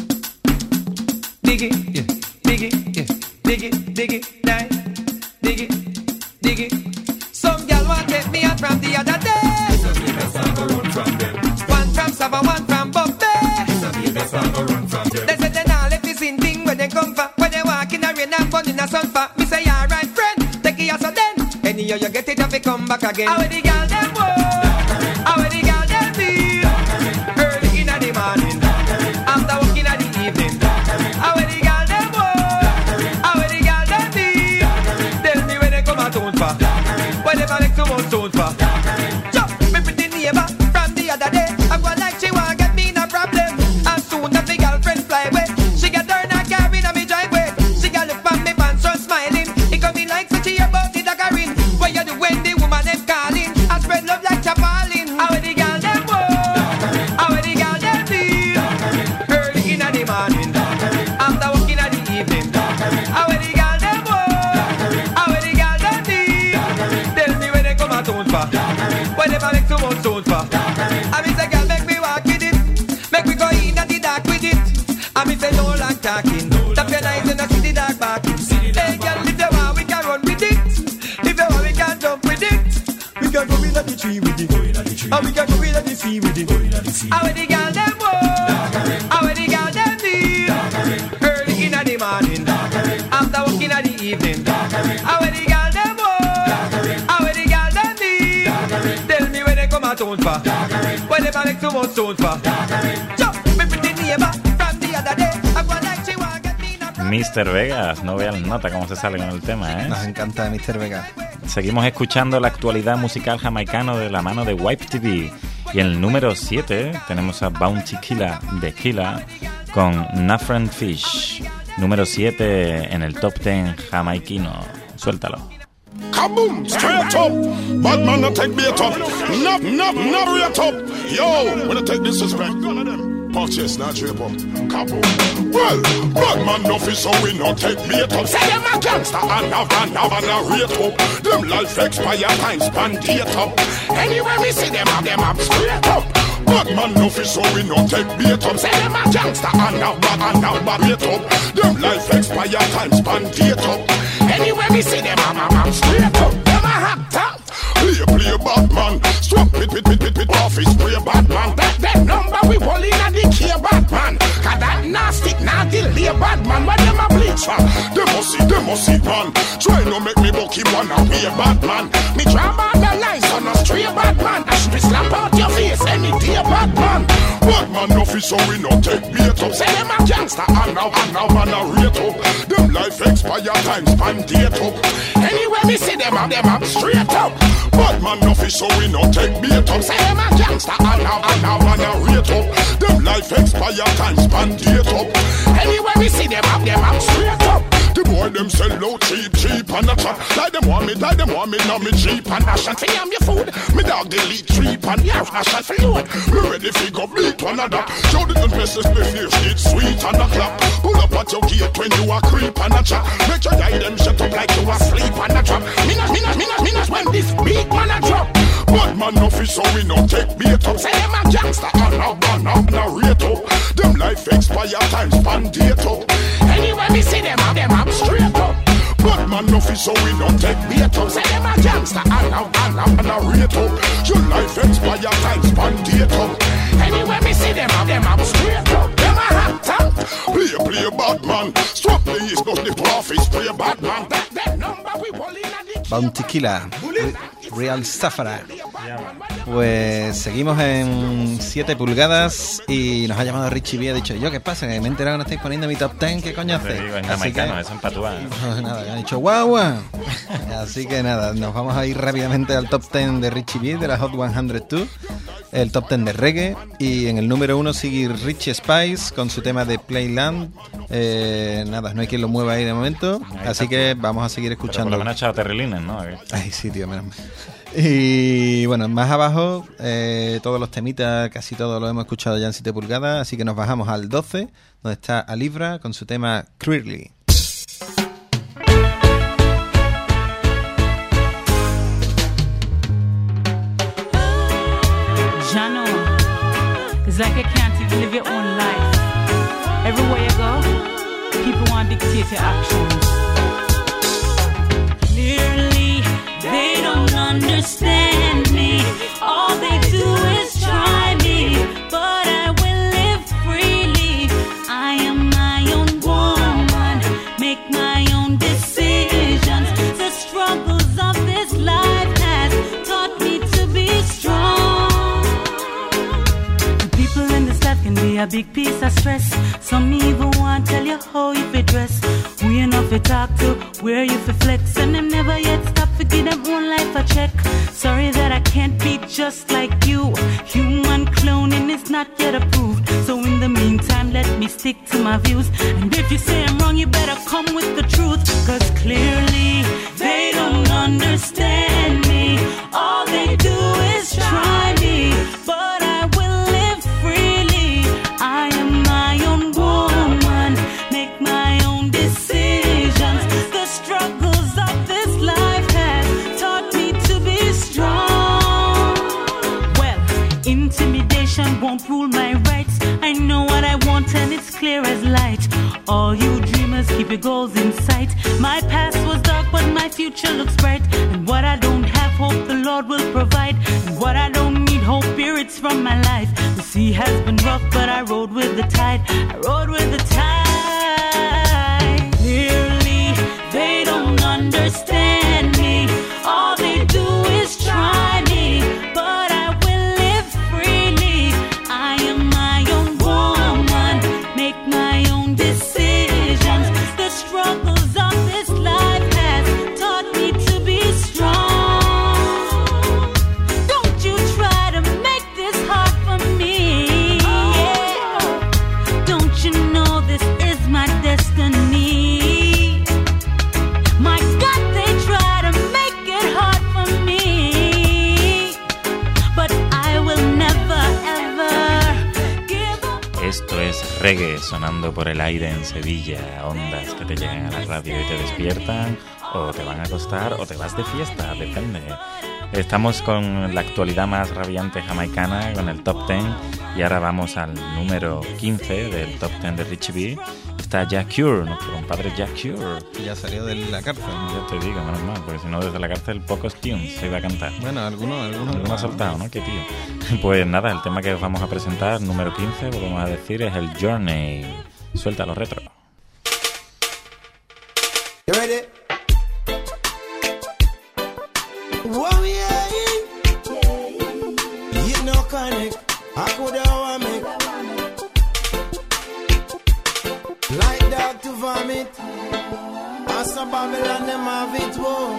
Dig it, yeah, dig it, yeah, dig it, dig it, die, dig it, dig it. Some girl want take me out from the other day. One from Sava, one from Bombay. They say they not let me sing thing when they come for. When they walk in the rain and burn in the sun for. Me say alright friend, take it as a then. Anyhow you get it up, it come back again. How the girl them walk, how the girl them feel. Early in the morning, after working in the evening. How the girl them walk, how the girl them feel. Tell me when they come out town for. When they make too much town for. Jump, me pretty neighbor from the other day. I'm going like she want get me in a problem. And soon as the girlfriend fly away, she get her in a car in a me driveway. She got look from me pants so smiling. It come in like such a about it a carrying. What you do when the woman is calling? I spread love like chapalin. How the girl them walk, how the girl them feel. Early in the morning, after working in the evening. How the girl them walk, how the girl them feel. Tell me when they come out town for. When they make too much sound for. I mean say girl make me walk with it. Make me go in at the dark with it. I mean say no long talking. Tap your eyes and I see the dark barking. Hey girl, if you want we can run with it. If you want we can jump with it. We can go in at the tree with it. And we can go in at the sea with it. How the girl them walk, how the girl them feel. Early in the morning, after working in the evening. How the girl them walk, how the girl them feel. Tell me when they come out town for. When they make too much sound for. Jump, me pretty neighbor from the other day. I'm going like she want get me in a mister Vegas, no vean nota cómo se sale con el tema, ¿eh? Nos encanta mister Vegas. Seguimos escuchando la actualidad musical jamaicano de la mano de Wipe T V. Y en el número siete tenemos a Bounty Killer de Killa con Nafran Fish. Número siete en el top ten jamaiquino. Suéltalo. Kaboom, straight up. Bad man not take bait up. No, no, no rate up. Yo, when I take disrespect, none of them. Purchase, not drape up. Kaboom. Well, bad man no fish, so we not take bait up. Say them a gangster and have and have and a rate up. Them life expire time span date up. Anywhere we see them have them up straight up. Bad man no fish, so we not take bait up. Say them a gangster and have bad and have bad rate up. Them life expire time span date up. Anywhere we see them have them up straight up. Them a hot top. Play, play Batman. Swap it, it, it, it, it, office spray Batman. That, that number we pulling at the key Batman. Cause that nasty, now delay Batman. What them a bleach for? They must see, they must see, man. Try no make me bucky one away Batman. Me drop on the lines on a stray Batman. I should slap out your face any day Batman. Batman no fish, so we no take bait up. Say them a gangster and now, and now, and a rate up. Them life expire time span date up. Anywhere we see them, have them up straight up. Batman no fish, so we no take bait up. Say them a gangster and now, and now, and a rate up. Them life expire time span date up. Anywhere we see them, have them up straight up. The boy them sell out cheap, cheap and a chop. Like them want me, like them want me, now me cheap and a shot. Say I'm your food, me dog delete cheap and yeah, a shot for load. Me ready fi go beat one another. Show the places me feel it sweet and a clap. Pull up at your gate when you a creep and a chop. Make your guy them shut up like you a sleep and a trap. Me not, me not, me not, me not when this beat man a drop. Bad man no fish so we no take bait up. Say them a gangster and a man and a rate up. Them life expire time span date up. Anyway me see them up, them up straight up. Bad man no fish so we no take bait up. Say them a gangster and a and a and a rate up. Your life expire time span date up. Anyway me see them up, them up straight up. Them a hot top. Play play bad man. Stop the east not the profits. Play bad man. That that number we pull in at the Bounty Killer, Real Safara. Pues seguimos en siete pulgadas y nos ha llamado Richie B. Ha dicho, ¿yo qué pasa? Que me he enterado que no estáis poniendo mi top ten. ¿Qué coño hacéis? Es jamaicano, es en patuá. Nada, han dicho guau guau. Así que nada, nos vamos a ir rápidamente al top ten de Richie B, de la Hot ciento dos, el top ten de reggae. Y en el número uno sigue Richie Spice con su tema de Playland. Eh, nada, no hay quien lo mueva ahí de momento. Así que vamos a seguir escuchando. Pero por lo menos ha echado Terry Linen, ¿no? Ay, sí, tío, menos mal. Y bueno, más abajo, eh, todos los temitas, casi todos los hemos escuchado ya en siete pulgadas. Así que nos bajamos al doce, donde está Alibra con su tema Clearly. Jano, it's like I can't even live your own life. Everywhere you go, people want to dictate your actions. Clearly, they don't understand me. All they do is try me, but I will live freely. I am my own woman, make my own decisions. The struggles of this life has taught me to be strong. People in this life can be a big piece of stress. Some even want to tell you how you fit dress, who you know fi talk to, where you fi flex, and them never yet stop to give them own life a check. Sorry that I can't be just like you. Human cloning is not yet approved. So in the meantime, let me stick to my views. And if you say I'm wrong, you better come with the truth. Cause clearly, they don't understand me. All they do is try me, but I will live freely. I am my own woman, make my own decisions. The struggles of this life has taught me to be strong. Well, intimidation won't rule my rights. I know what I want and it's clear as light. All you dreamers, keep your goals in sight. My past was dark, but my future looks bright. And what I don't have, hope the Lord will provide. And what I don't need, hope spirits from my life. The sea has been rough, but I rode with the tide. I rode with the tide. Clearly, they don't understand me. All they do is try me, but I will live freely. I am my own woman, make my own decisions. The struggles of this life has taught me to be strong. Don't you try to make this hard for me. Yeah. Don't you know this is my destiny? My God, they try to make it hard for me, but I will never ever give up. Esto es reggae sonando por el aire en Sevilla, ondas que te llegan a la radio y te despiertan, o te van a acostar o te vas de fiesta, depende. Estamos con la actualidad más rabiante jamaicana, con el top ten, y ahora vamos al número quince del top ten de Richie B. Está Jack Cure, nuestro compadre Jack Cure. Que ya salió de la cárcel. Ya te digo, menos mal, porque si no desde la cárcel pocos tunes se iba a cantar. Bueno, algunos, algunos. Algunos ha soltado, ¿no? Qué tío. Pues nada, el tema que os vamos a presentar, número quince, volvemos a decir, es el Journey. Suéltalo, retro. You ready? Whoa, yeah, yeah. You know, connect. I could have make like dog to vomit. As a Babylon, them have it, whoa.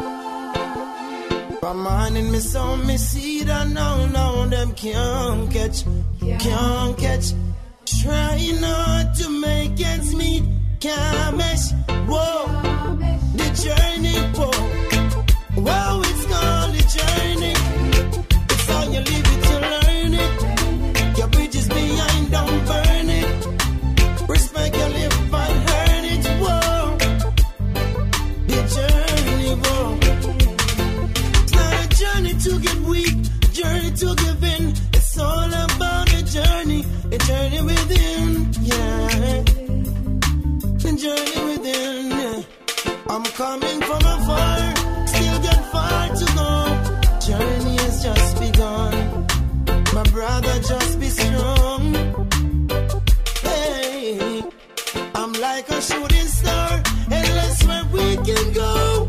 From morning, me saw me see that now, now them can't catch, can't catch. Try not to make ends meet. can't mesh. Whoa, the journey, whoa. Whoa, it's called the journey. It's how you live it, you learn it. Your bridges behind, don't burn it. Respect your live and earn it. Whoa, the journey, whoa. It's not a journey to get weak, journey to give in. It's all about the journey, the journey within, yeah. The journey within, yeah. I'm coming from afar, still got far to go. Journey has just begun. My brother, just be strong. Hey, I'm like a shooting star, endless where we can go.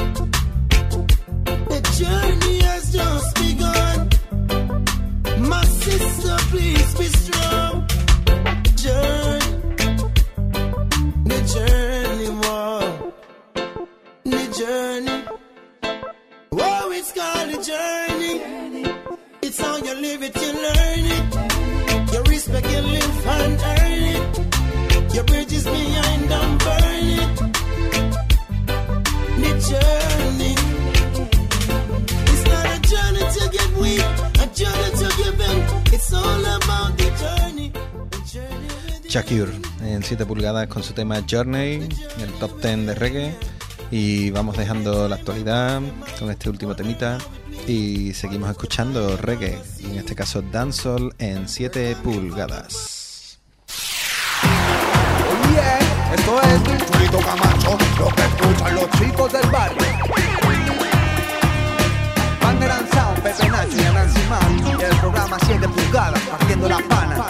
The journey has just begun. My sister, please be strong. Journey, the journey, whoa. The journey, whoa, it's called the journey. It's how you live it, you learn it. You respect, you live and earn it. Your bridges behind, don't burn it. The journey, it's not a journey to get weak, a journey to give in. It's all about the journey. Shakir en siete pulgadas con su tema Journey, el top diez de reggae. Y vamos dejando la actualidad con este último temita y seguimos escuchando reggae, y en este caso dancehall en siete pulgadas. Oh yeah, esto es Chulito Camacho, lo que escuchan los chicos del barrio. Banderan Sound, Pepe Nacho y Nancy Man, y el programa siete pulgadas, haciendo la pana.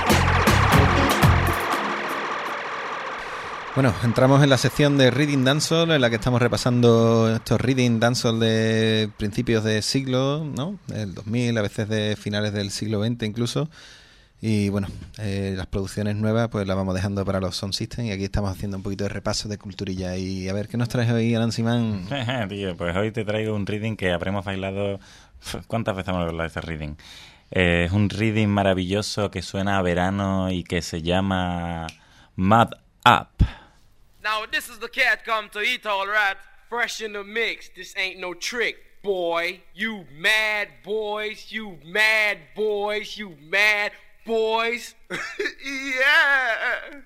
Bueno, entramos en la sección de Reading Dancehall, en la que estamos repasando estos Reading Dancehall de principios de siglo, ¿no? Del dos mil, a veces de finales del siglo veinte incluso. Y bueno, eh, las producciones nuevas pues las vamos dejando para los Sound System, y aquí estamos haciendo un poquito de repaso de culturilla. Y a ver, ¿qué nos traes hoy, Nancy Man? Tío, pues hoy te traigo un reading que habremos bailado... ¿Cuántas veces hemos bailado este reading? Eh, es un reading maravilloso que suena a verano y que se llama Mad Up. Now this is the cat come to eat all right, fresh in the mix. This ain't no trick, boy. You mad boys, you mad boys, you mad boys. Yeah.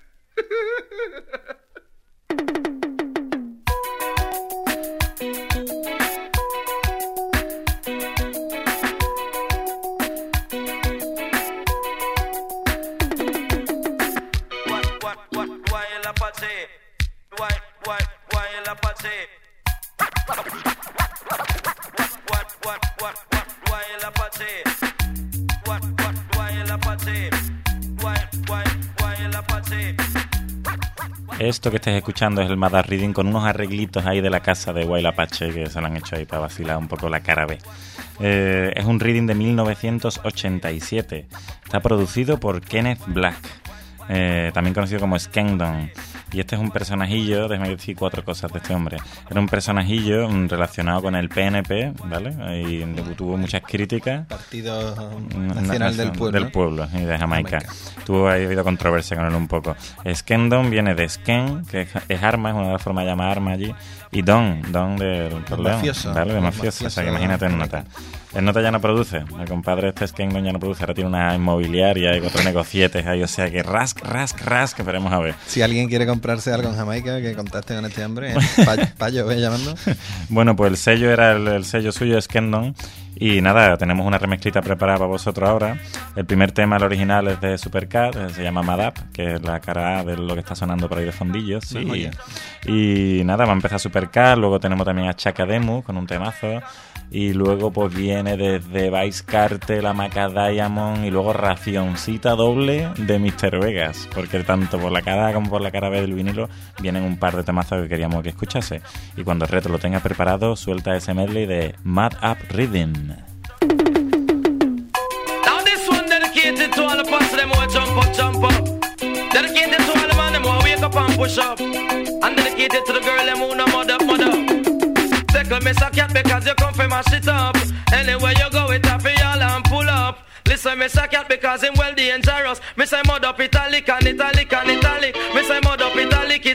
What, what, what, why la party? Why, why, why la party? What, what, what, what, what, why la party? What, what, why la party? Why, why, why la party? Esto que estés escuchando es el Mad Reading con unos arreglitos ahí de la casa de Wild Apache que se lo han hecho ahí para vacilar un poco la cara B. Eh, es un reading de mil novecientos ochenta y siete. Está producido por Kenneth Black, eh, también conocido como Skengdon. Y este es un personajillo, déjame decir cuatro cosas de este hombre. Era un personajillo relacionado con el P N P, ¿vale? Y tuvo muchas críticas. Partido Nacional del Pueblo. Del pueblo y de Jamaica. Jamaica. Tuvo ahí habido controversia con él un poco. Skendon viene de Sken, que es, es arma, es una de las formas de llamar arma allí. Y Don, Don del mafioso. ¿Vale? De mafioso. mafioso. O sea, que imagínate en nota. El nota ya no produce. El compadre este Skendon ya no produce. Ahora tiene una inmobiliaria y otros negocietes ahí. O sea que rask, rask, rask. Veremos a ver. Si alguien quiere comprarse algo en Jamaica, que contacte con este hombre. Payo, ve llamando. Bueno, pues el sello era el, el sello suyo, Skendon. Y nada, tenemos una remezclita preparada para vosotros ahora. El primer tema, el original, es de Supercat, se llama Mad Up, que es la cara A de lo que está sonando por ahí de fondillos. Sí. Y, y nada, va a empezar Supercat, luego tenemos también a Chaka Demu con un temazo. Y luego pues viene desde Vice Cartel a Maca Diamond, y luego racioncita doble de mister Vegas, porque tanto por la cara A como por la cara B del vinilo vienen un par de temazos que queríamos que escuchase. Y cuando el Retro lo tenga preparado, suelta ese medley de Mad Up Rhythm. Now this one dedicated to all the parts of them who jump up, jump up. Dedicated to all the man them who wake up and push up. And dedicated to the girl them who no mud up, mud up. Tickle Miss a cat because you come from mash it up. Anywhere you go it up for y'all and pull up. Listen Miss a cat because him well dangerous. Me say mud up italic and italic and italic. Me say mud up italic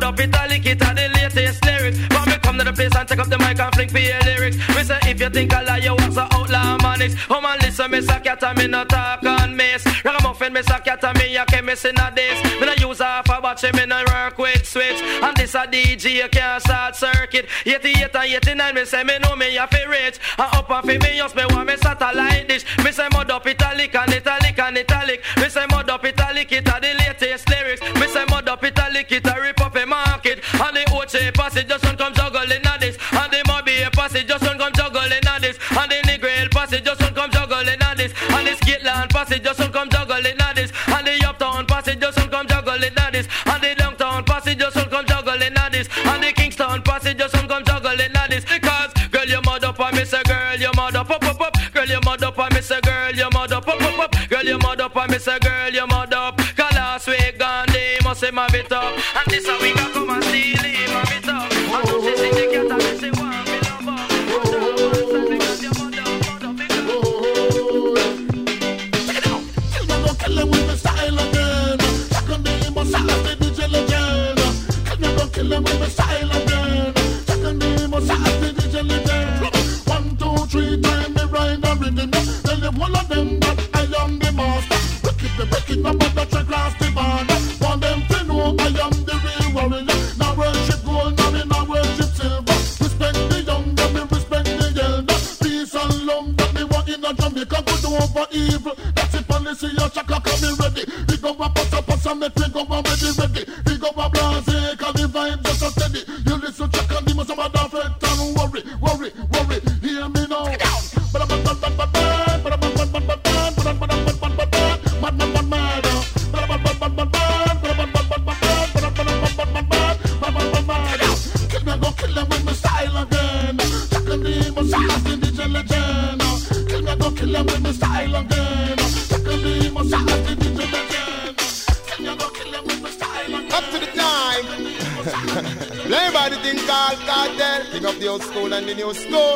mud up italic, it are the latest lyrics. But me come to the place and take up the mic and fling for your lyrics. Me say if you think I lie, you was a outlaw manics. Oh man, listen, me say cat and me no talk and miss. Ragamuffin, me say cat and me a chemist in a this. Me no use half a battery, me no work with switch. And this a D J, you can't start circuit. eighty-eight and eighty-nine, me say me know me a fi rich. And up and fi me use me want me satellite dish. Me say mud up italic and italic and italic. Me say mud up italic, it are the latest lyrics. Me say mud up italic, it a rip up a market. And the Oche passage just don't come juggling at this. And the Mobby passage just don't come juggling at this. And the Negril passage just don't come juggling at this. And the Skitland passage just don't come juggling at this. And the Uptown passage just don't come juggling at this. And the Downtown passage just don't come juggling at this. And the Kingston passage just don't come juggling at this. Cause girl you mud up and me say girl you mud up up up up. Girl you mud up and me say girl you mud up up up up. Girl you mud up and me say girl you mud up. Cause last week Gandhi must say my bit up. And this a week I come and steal him my bit up. And so she see the cat and she want me love her. Kill him with the style again. Second day must have the D J legend. Kill him with the style again. Second day must have the D J legend. One, two, three times me ride the rhythm. Tell them all of them that I am the master. Break it, break it, no matter track last the band. Want them to know I am the real warrior. Now worship gold, now me now worship silver. Respect the young, but me respect the elder. Peace and love that me want in a Jamaica. Good over evil. That's it, policy, your chaka can be ready. We go a pass up, pass up, make we go a ready, ready. We go a blase, cause the vibe just a steady. You listen, check and demons, some other friend, don't worry, worry, worry. Hear me now. But I'm not, but but but but but but but but but but but but but but mad mad mad mad. But but but but but but but but but but but but but. Kill me, go kill them with my style again. Check and demons, ask the D J legend. Kill me, go kill them with my style again. Check and demons, ask the D J legend. Kill me, go kill them with my style again. Up to the time. Everybody think called cartel. King of the old school and the new school.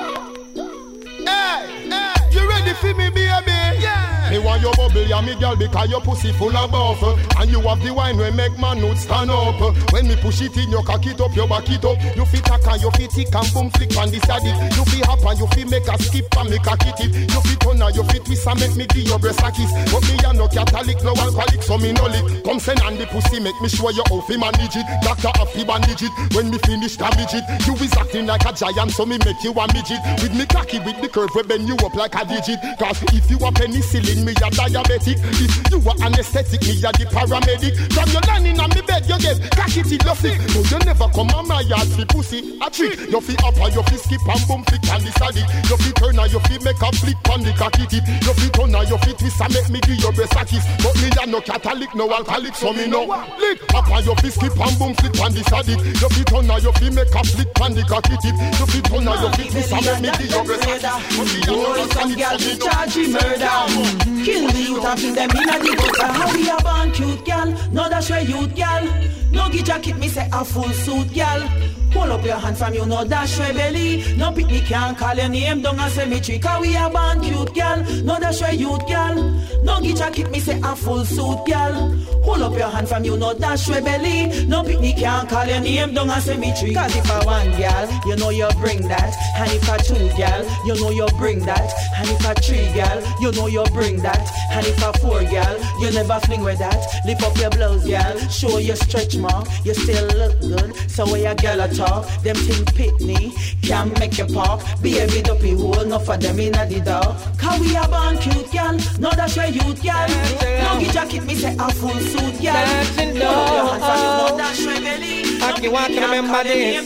Hey, hey, you ready for me, baby? Yeah. Me want your bubble, yeah, me girl, because your pussy full of buff. And you have the wine when make man not stand up. When me push it in, you cock it up, you back it up. You fit tack and you fit tick and boom flick and decide it. You fit hop and you fit make a skip and make a kit it. You fit turn and you fit twist and make me give your breast a kiss. But me a no Catholic, no alcoholic, so me no lick. Come send and the pussy, make me show you how fi manage it. Doctor have to bandage it. When me finish damage it, you is acting like a giant, so me make you a midget. With me cocky, with the curve, we bend you up like a digit. Cause if you a penicillin, me a diabetic. If you a anesthetic, me a the paramedic. From your landing on me bed, you get cocky till you sick. No, you never come on my yard fi pussy a trick. You fi up and you fi skip and boom flick and decide it. You fi turn and you fi make a flick on the cocky tip. You fi turn and you fi twist and make me give your breast a kiss. But me a no Catholic, no alcoholic, so me no lick. Up and you fi skip and boom flick and decide it. You fi turn and you fi make a flick on the cocky tip. You fi turn and you fi twist and make me give your breast a kiss. Oh, some girl to charge him murder. Kill the youth and kill them in a the gutter. How we a born cute girl, no dash way youth girl. No gi jacket, me say a full suit girl. Pull up your hand from you, no dash way belly. No pick me can't call your name down a cemetery. Cause we a born cute girl, no dash way youth girl. No gi jacket, me say a full suit girl. Pull up your hand from you, no dash way belly. No pick me can't call your name down a cemetery. Cause if I one girl, you know you bring that. And if I two girl, you know you bring that. And if I three girl, you know you bring that. And if I four girl, you never fling with that. Lift up your blouse girl, show your stretch mark. You still look good, so when your girl a talk, them think pitney, can't make you pop. Baby dopey hole, enough for them in a the door. Cause we a born cute girl, no dash your youth girl. No gi jacket, me say a full suit girl. Pull up your hand from you, no dash your belly. I can want to remember this.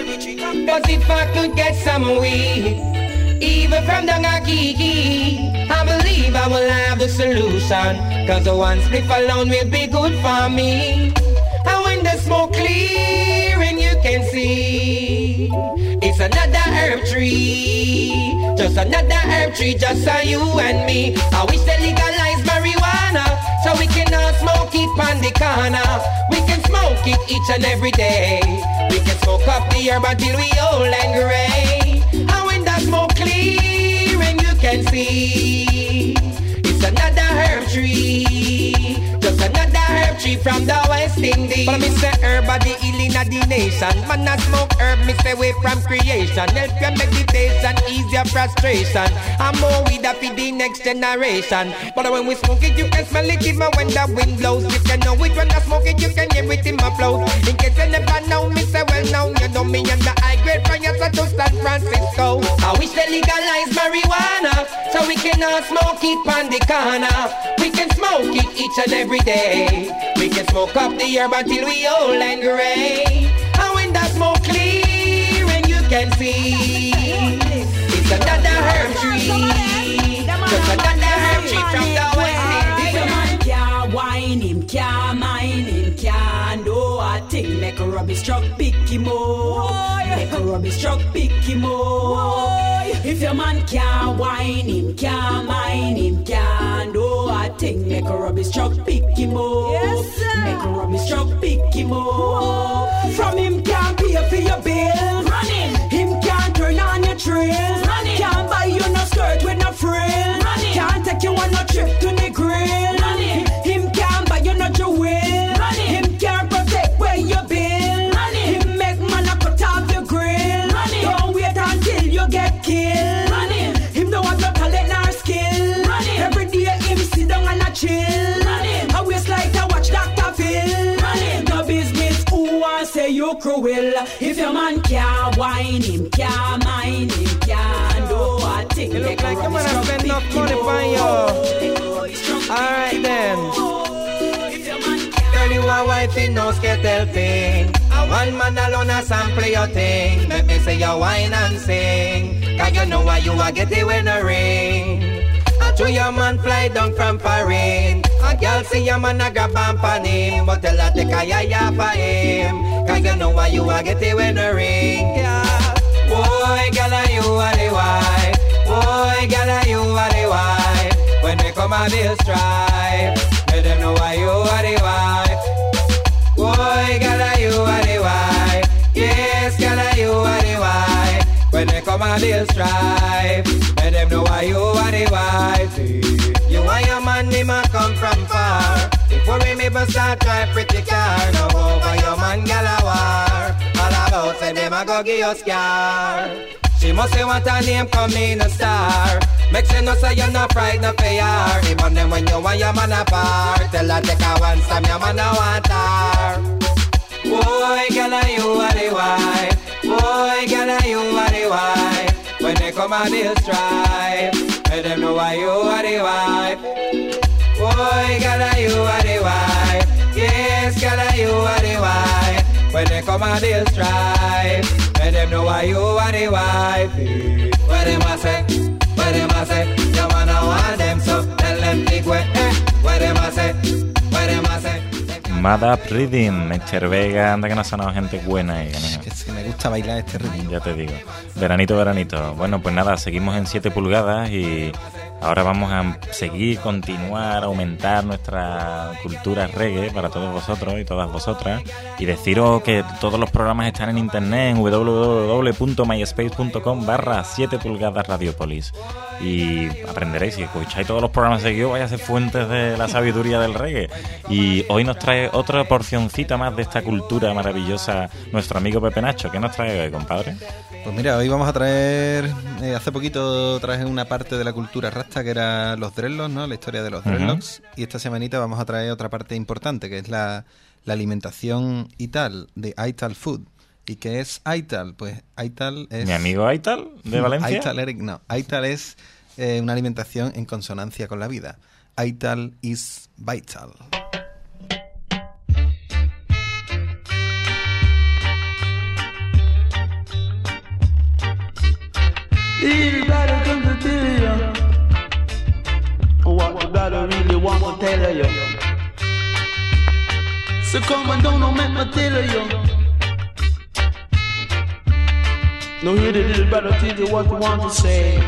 But if I could get some weed, even from the Kiki, I believe I will have the solution. Cause the one split alone will be good for me. And when the smoke clearing, you can see it's another herb tree. Just another herb tree, just for you and me. I wish they legalize marijuana, so we can all smoke it on the corner. We can smoke it each and every day. We can smoke up the herb until we old and gray. And when the smoke clearing, you can see it's another herb tree. Just another herb tree from the West Indies. But me say herb are the healing of the nation. Man a smoke herb, me stay away from creation. Help your meditation, ease your frustration. I'm more weed up for the next generation. But when we smoke it, you can smell it even when the wind blows. If you know it when I smoke it, you can hear it in my flows. In case you never know, me say well now, you know me and the high grade from your to San Francisco. I wish they legalize marijuana so we can all smoke it on the corner. We can smoke it each and every day. We can smoke up the herb until we old and gray. And when that smoke clear and you can see it's another herb tree, just another herb tree from the West Indies. If a man can't wine him, can't mine him, can't do a thing. Make a rubbish truck pick him up. Make a rubbish truck pick him up. If your man can't wine him, can't mine him, can't do a thing. Make a rubbish truck pick him up. Yes, sir. Make a rubbish truck pick him up. From him can't pay for your bill. Run him. Him can't turn on your trail. Run him. Can't buy you no skirt with no frill. Run him. Can't take you on no trip to the grill. Run him. Him can't buy you no jewel. Run him. Him can't protect where you been. Run him. Him make man a cut off your grill. Run him. Don't wait until you get killed. Run him. Him don't have no talent nor skill. Run him. Every day him sit down and a chill. Run him. I waste like to watch Doctor Phil. Run him. No business who want say you cruel. If your man can't wine him, can't mind him, can't do a thing. You look like you wanna spend enough money for you. Alright then. Girl, you a wife in no skittle thing. One man alone a sample your thing. Make me say you whine and sing. Cause you know why you a get it when a ring. A two your man fly down from foreign. A girl see your man a grab on pan him. But tell her take a yaya for him. Cause you know why you a get it when a ring. Yeah. Boy, girl, are you are the wife. Boy, girl, are you are the wife. When we come a bill strife, let them know why you are the wife. Boy, girl, are you are the wife. Yes, girl, are you are the wife. When they come a bill strife, let them know why you are the wife. You and your man, him a come from far. Before we maybe start try pretty car. Now over your man, girl, a war. All about say them a go give you scar. She must say what her name come in a star. Make sure no say you're not fried, no fair. Even them when you want your man apart. Tell her take her one time, your man a want her. Boy, girl, are you are the wife. Boy, girl, are you are the wife. When they come and they'll strive, let them know why you are the wife. Boy, girl, are you are the wife. Yes, girl, are you are the wife. When they come and they'll strive, let them know why you are the wife. Where them a say, where them a say, you wanna want them so tell them big way. Eh. Where them a say, where them a say. Mad Up Reading, Mister Vega, anda que no ha sonado gente buena ahí. ¿No? Es que me gusta bailar este ritmo. Ya te digo. Veranito, veranito. Bueno, pues nada, seguimos en siete pulgadas y ahora vamos a seguir, continuar, aumentar nuestra cultura reggae para todos vosotros y todas vosotras y deciros que todos los programas están en internet en w w w punto myspace punto com barra siete pulgadas Radiopolis y aprenderéis, si escucháis todos los programas seguidos vais a ser fuentes de la sabiduría del reggae. Y hoy nos trae otra porcioncita más de esta cultura maravillosa nuestro amigo Pepe Nacho. ¿Qué nos trae hoy, compadre? Pues mira, hoy vamos a traer, eh, hace poquito traje una parte de la cultura rasta que era los dreadlocks, ¿no? La historia de los dreadlocks. Uh-huh. Y esta semanita vamos a traer otra parte importante que es la, la alimentación Ital, de Ital Food. ¿Y qué es Ital? Pues Ital es... ¿Mi amigo Ital de Valencia? Ital, Eric, no. Ital es eh, una alimentación en consonancia con la vida. Ital is vital. Little brother come to tell you what the brother really want to tell you. So come and don't make me tell you. No, hear the little brother tell you what you want to say.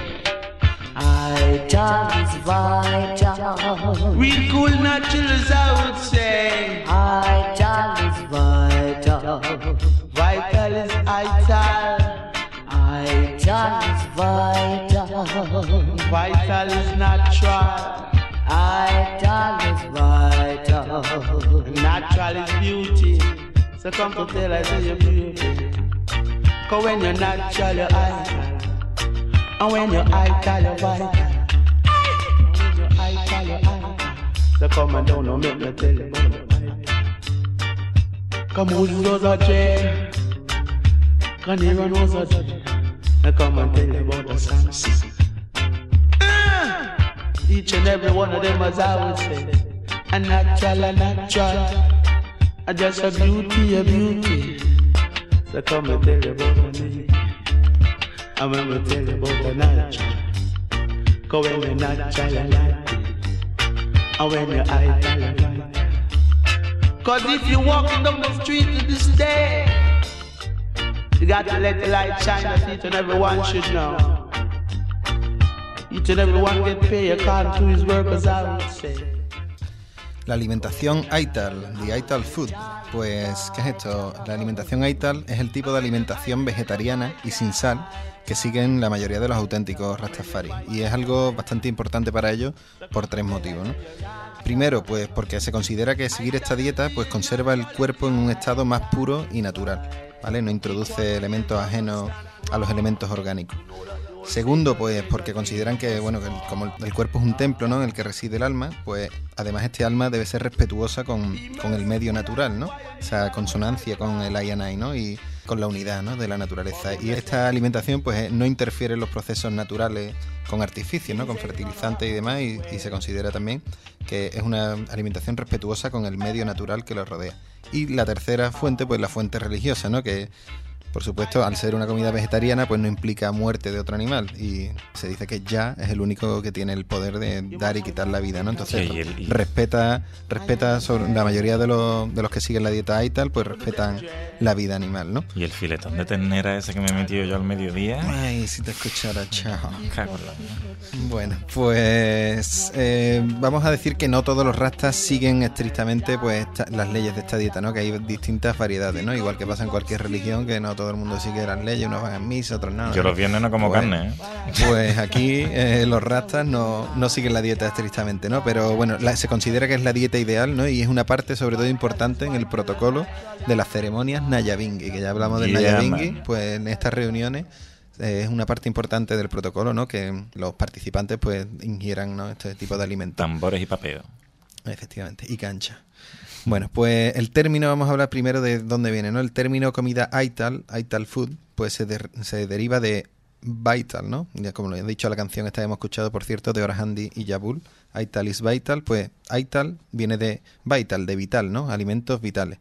Ital is vital. Real cool naturals, I would say. Ital is vital. Vital is Ital. Ital is vital. Vital is natural. Ital is vital. Natural is beauty. So come to tell I say you're beauty. Cause when you're natural, you're ital. And when you're ital, you're vital. When you're ital, you're ital. So come and don't know, make me tell you about it. Come who knows a chair? Can you run was a chair? I come and tell you about the science. Each and every one of them, as I would say, a natural, a natural, a just a beauty, a beauty. So come and tell you about me. I'm gonna tell you about the natural. Cause when you're natural, you like it. And when you're idle, you like it. Cause if you're walking down the street to this day, you got to let the light shine that each and everyone should know. Each and everyone get paid according to his work, as I would say. La alimentación ITAL, the ITAL food, pues ¿qué es esto? La alimentación ITAL es el tipo de alimentación vegetariana y sin sal que siguen la mayoría de los auténticos Rastafari, y es algo bastante importante para ellos por tres motivos, ¿no? Primero, pues porque se considera que seguir esta dieta pues conserva el cuerpo en un estado más puro y natural, ¿vale? No introduce elementos ajenos a los elementos orgánicos. Segundo, pues porque consideran que, bueno, que como el, el cuerpo es un templo, ¿no?, en el que reside el alma, pues además este alma debe ser respetuosa con, con el medio natural, ¿no? O sea, consonancia con el I and I, ¿no? Y con la unidad, ¿no?, de la naturaleza. Y esta alimentación, pues no interfiere en los procesos naturales con artificios, ¿no?, con fertilizantes y demás, y, y se considera también que es una alimentación respetuosa con el medio natural que lo rodea. Y la tercera fuente, pues la fuente religiosa, ¿no?, que por supuesto, al ser una comida vegetariana, pues no implica muerte de otro animal, y se dice que ya es el único que tiene el poder de dar y quitar la vida, ¿no? Entonces, sí, el, y... respeta respeta sobre la mayoría de los, de los que siguen la dieta ITAL, pues respetan la vida animal, ¿no? Y el filetón de ternera ese que me he metido yo al mediodía. Ay, si te escuchara, chao. Bueno, pues eh, vamos a decir que no todos los rastas siguen estrictamente pues esta, las leyes de esta dieta, ¿no? Que hay distintas variedades, ¿no? Igual que pasa en cualquier religión, que no todo el mundo sigue las leyes, unos van a misa, otros no. Yo los viernes no como pues, carne, ¿eh? Pues aquí eh, los rastas no, no siguen la dieta estrictamente, ¿no? Pero bueno, la, se considera que es la dieta ideal, ¿no? Y es una parte sobre todo importante en el protocolo de las ceremonias Nayabinghi, que ya hablamos del yeah, Nayabinghi, man. Pues en estas reuniones eh, es una parte importante del protocolo, ¿no? Que los participantes pues ingieran, ¿no?, este tipo de alimentos. Tambores y papeo. Efectivamente, y cancha. Bueno, pues el término, vamos a hablar primero de dónde viene, ¿no? El término comida ITAL, ITAL food, pues se, de, se deriva de vital, ¿no? Ya como lo he dicho la canción esta hemos escuchado, por cierto, de Orhandy y Yabul, ITAL is vital, pues ITAL viene de vital, de vital, ¿no? Alimentos vitales.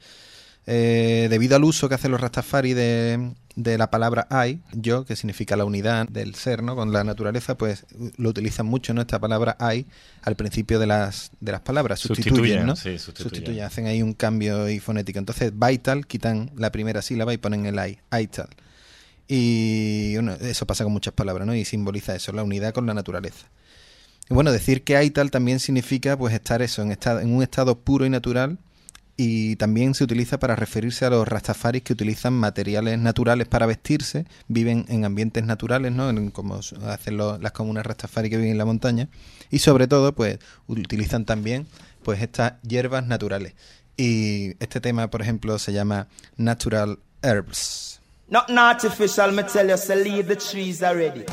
Eh, debido al uso que hacen los Rastafari de, de la palabra I, yo, que significa la unidad del ser, ¿no?, con la naturaleza, pues lo utilizan mucho, ¿no?, esta palabra I al principio de las de las palabras, sustituyen, sustituyen ¿no? Sí, sustituyen. sustituyen, hacen ahí un cambio y fonético. Entonces, vital, quitan la primera sílaba y ponen el I, ITAL. Y bueno, eso pasa con muchas palabras, ¿no? Y simboliza eso, la unidad con la naturaleza. Y bueno, decir que ITAL también significa pues estar eso, en, estado, en un estado puro y natural. Y también se utiliza para referirse a los rastafaris que utilizan materiales naturales para vestirse, viven en ambientes naturales, ¿no?, en, como hacen los, las comunas rastafari que viven en la montaña, y sobre todo pues utilizan también pues estas hierbas naturales. Y este tema, por ejemplo, se llama Natural Herbs. Nothing artificial, me tell you, so leave the trees already.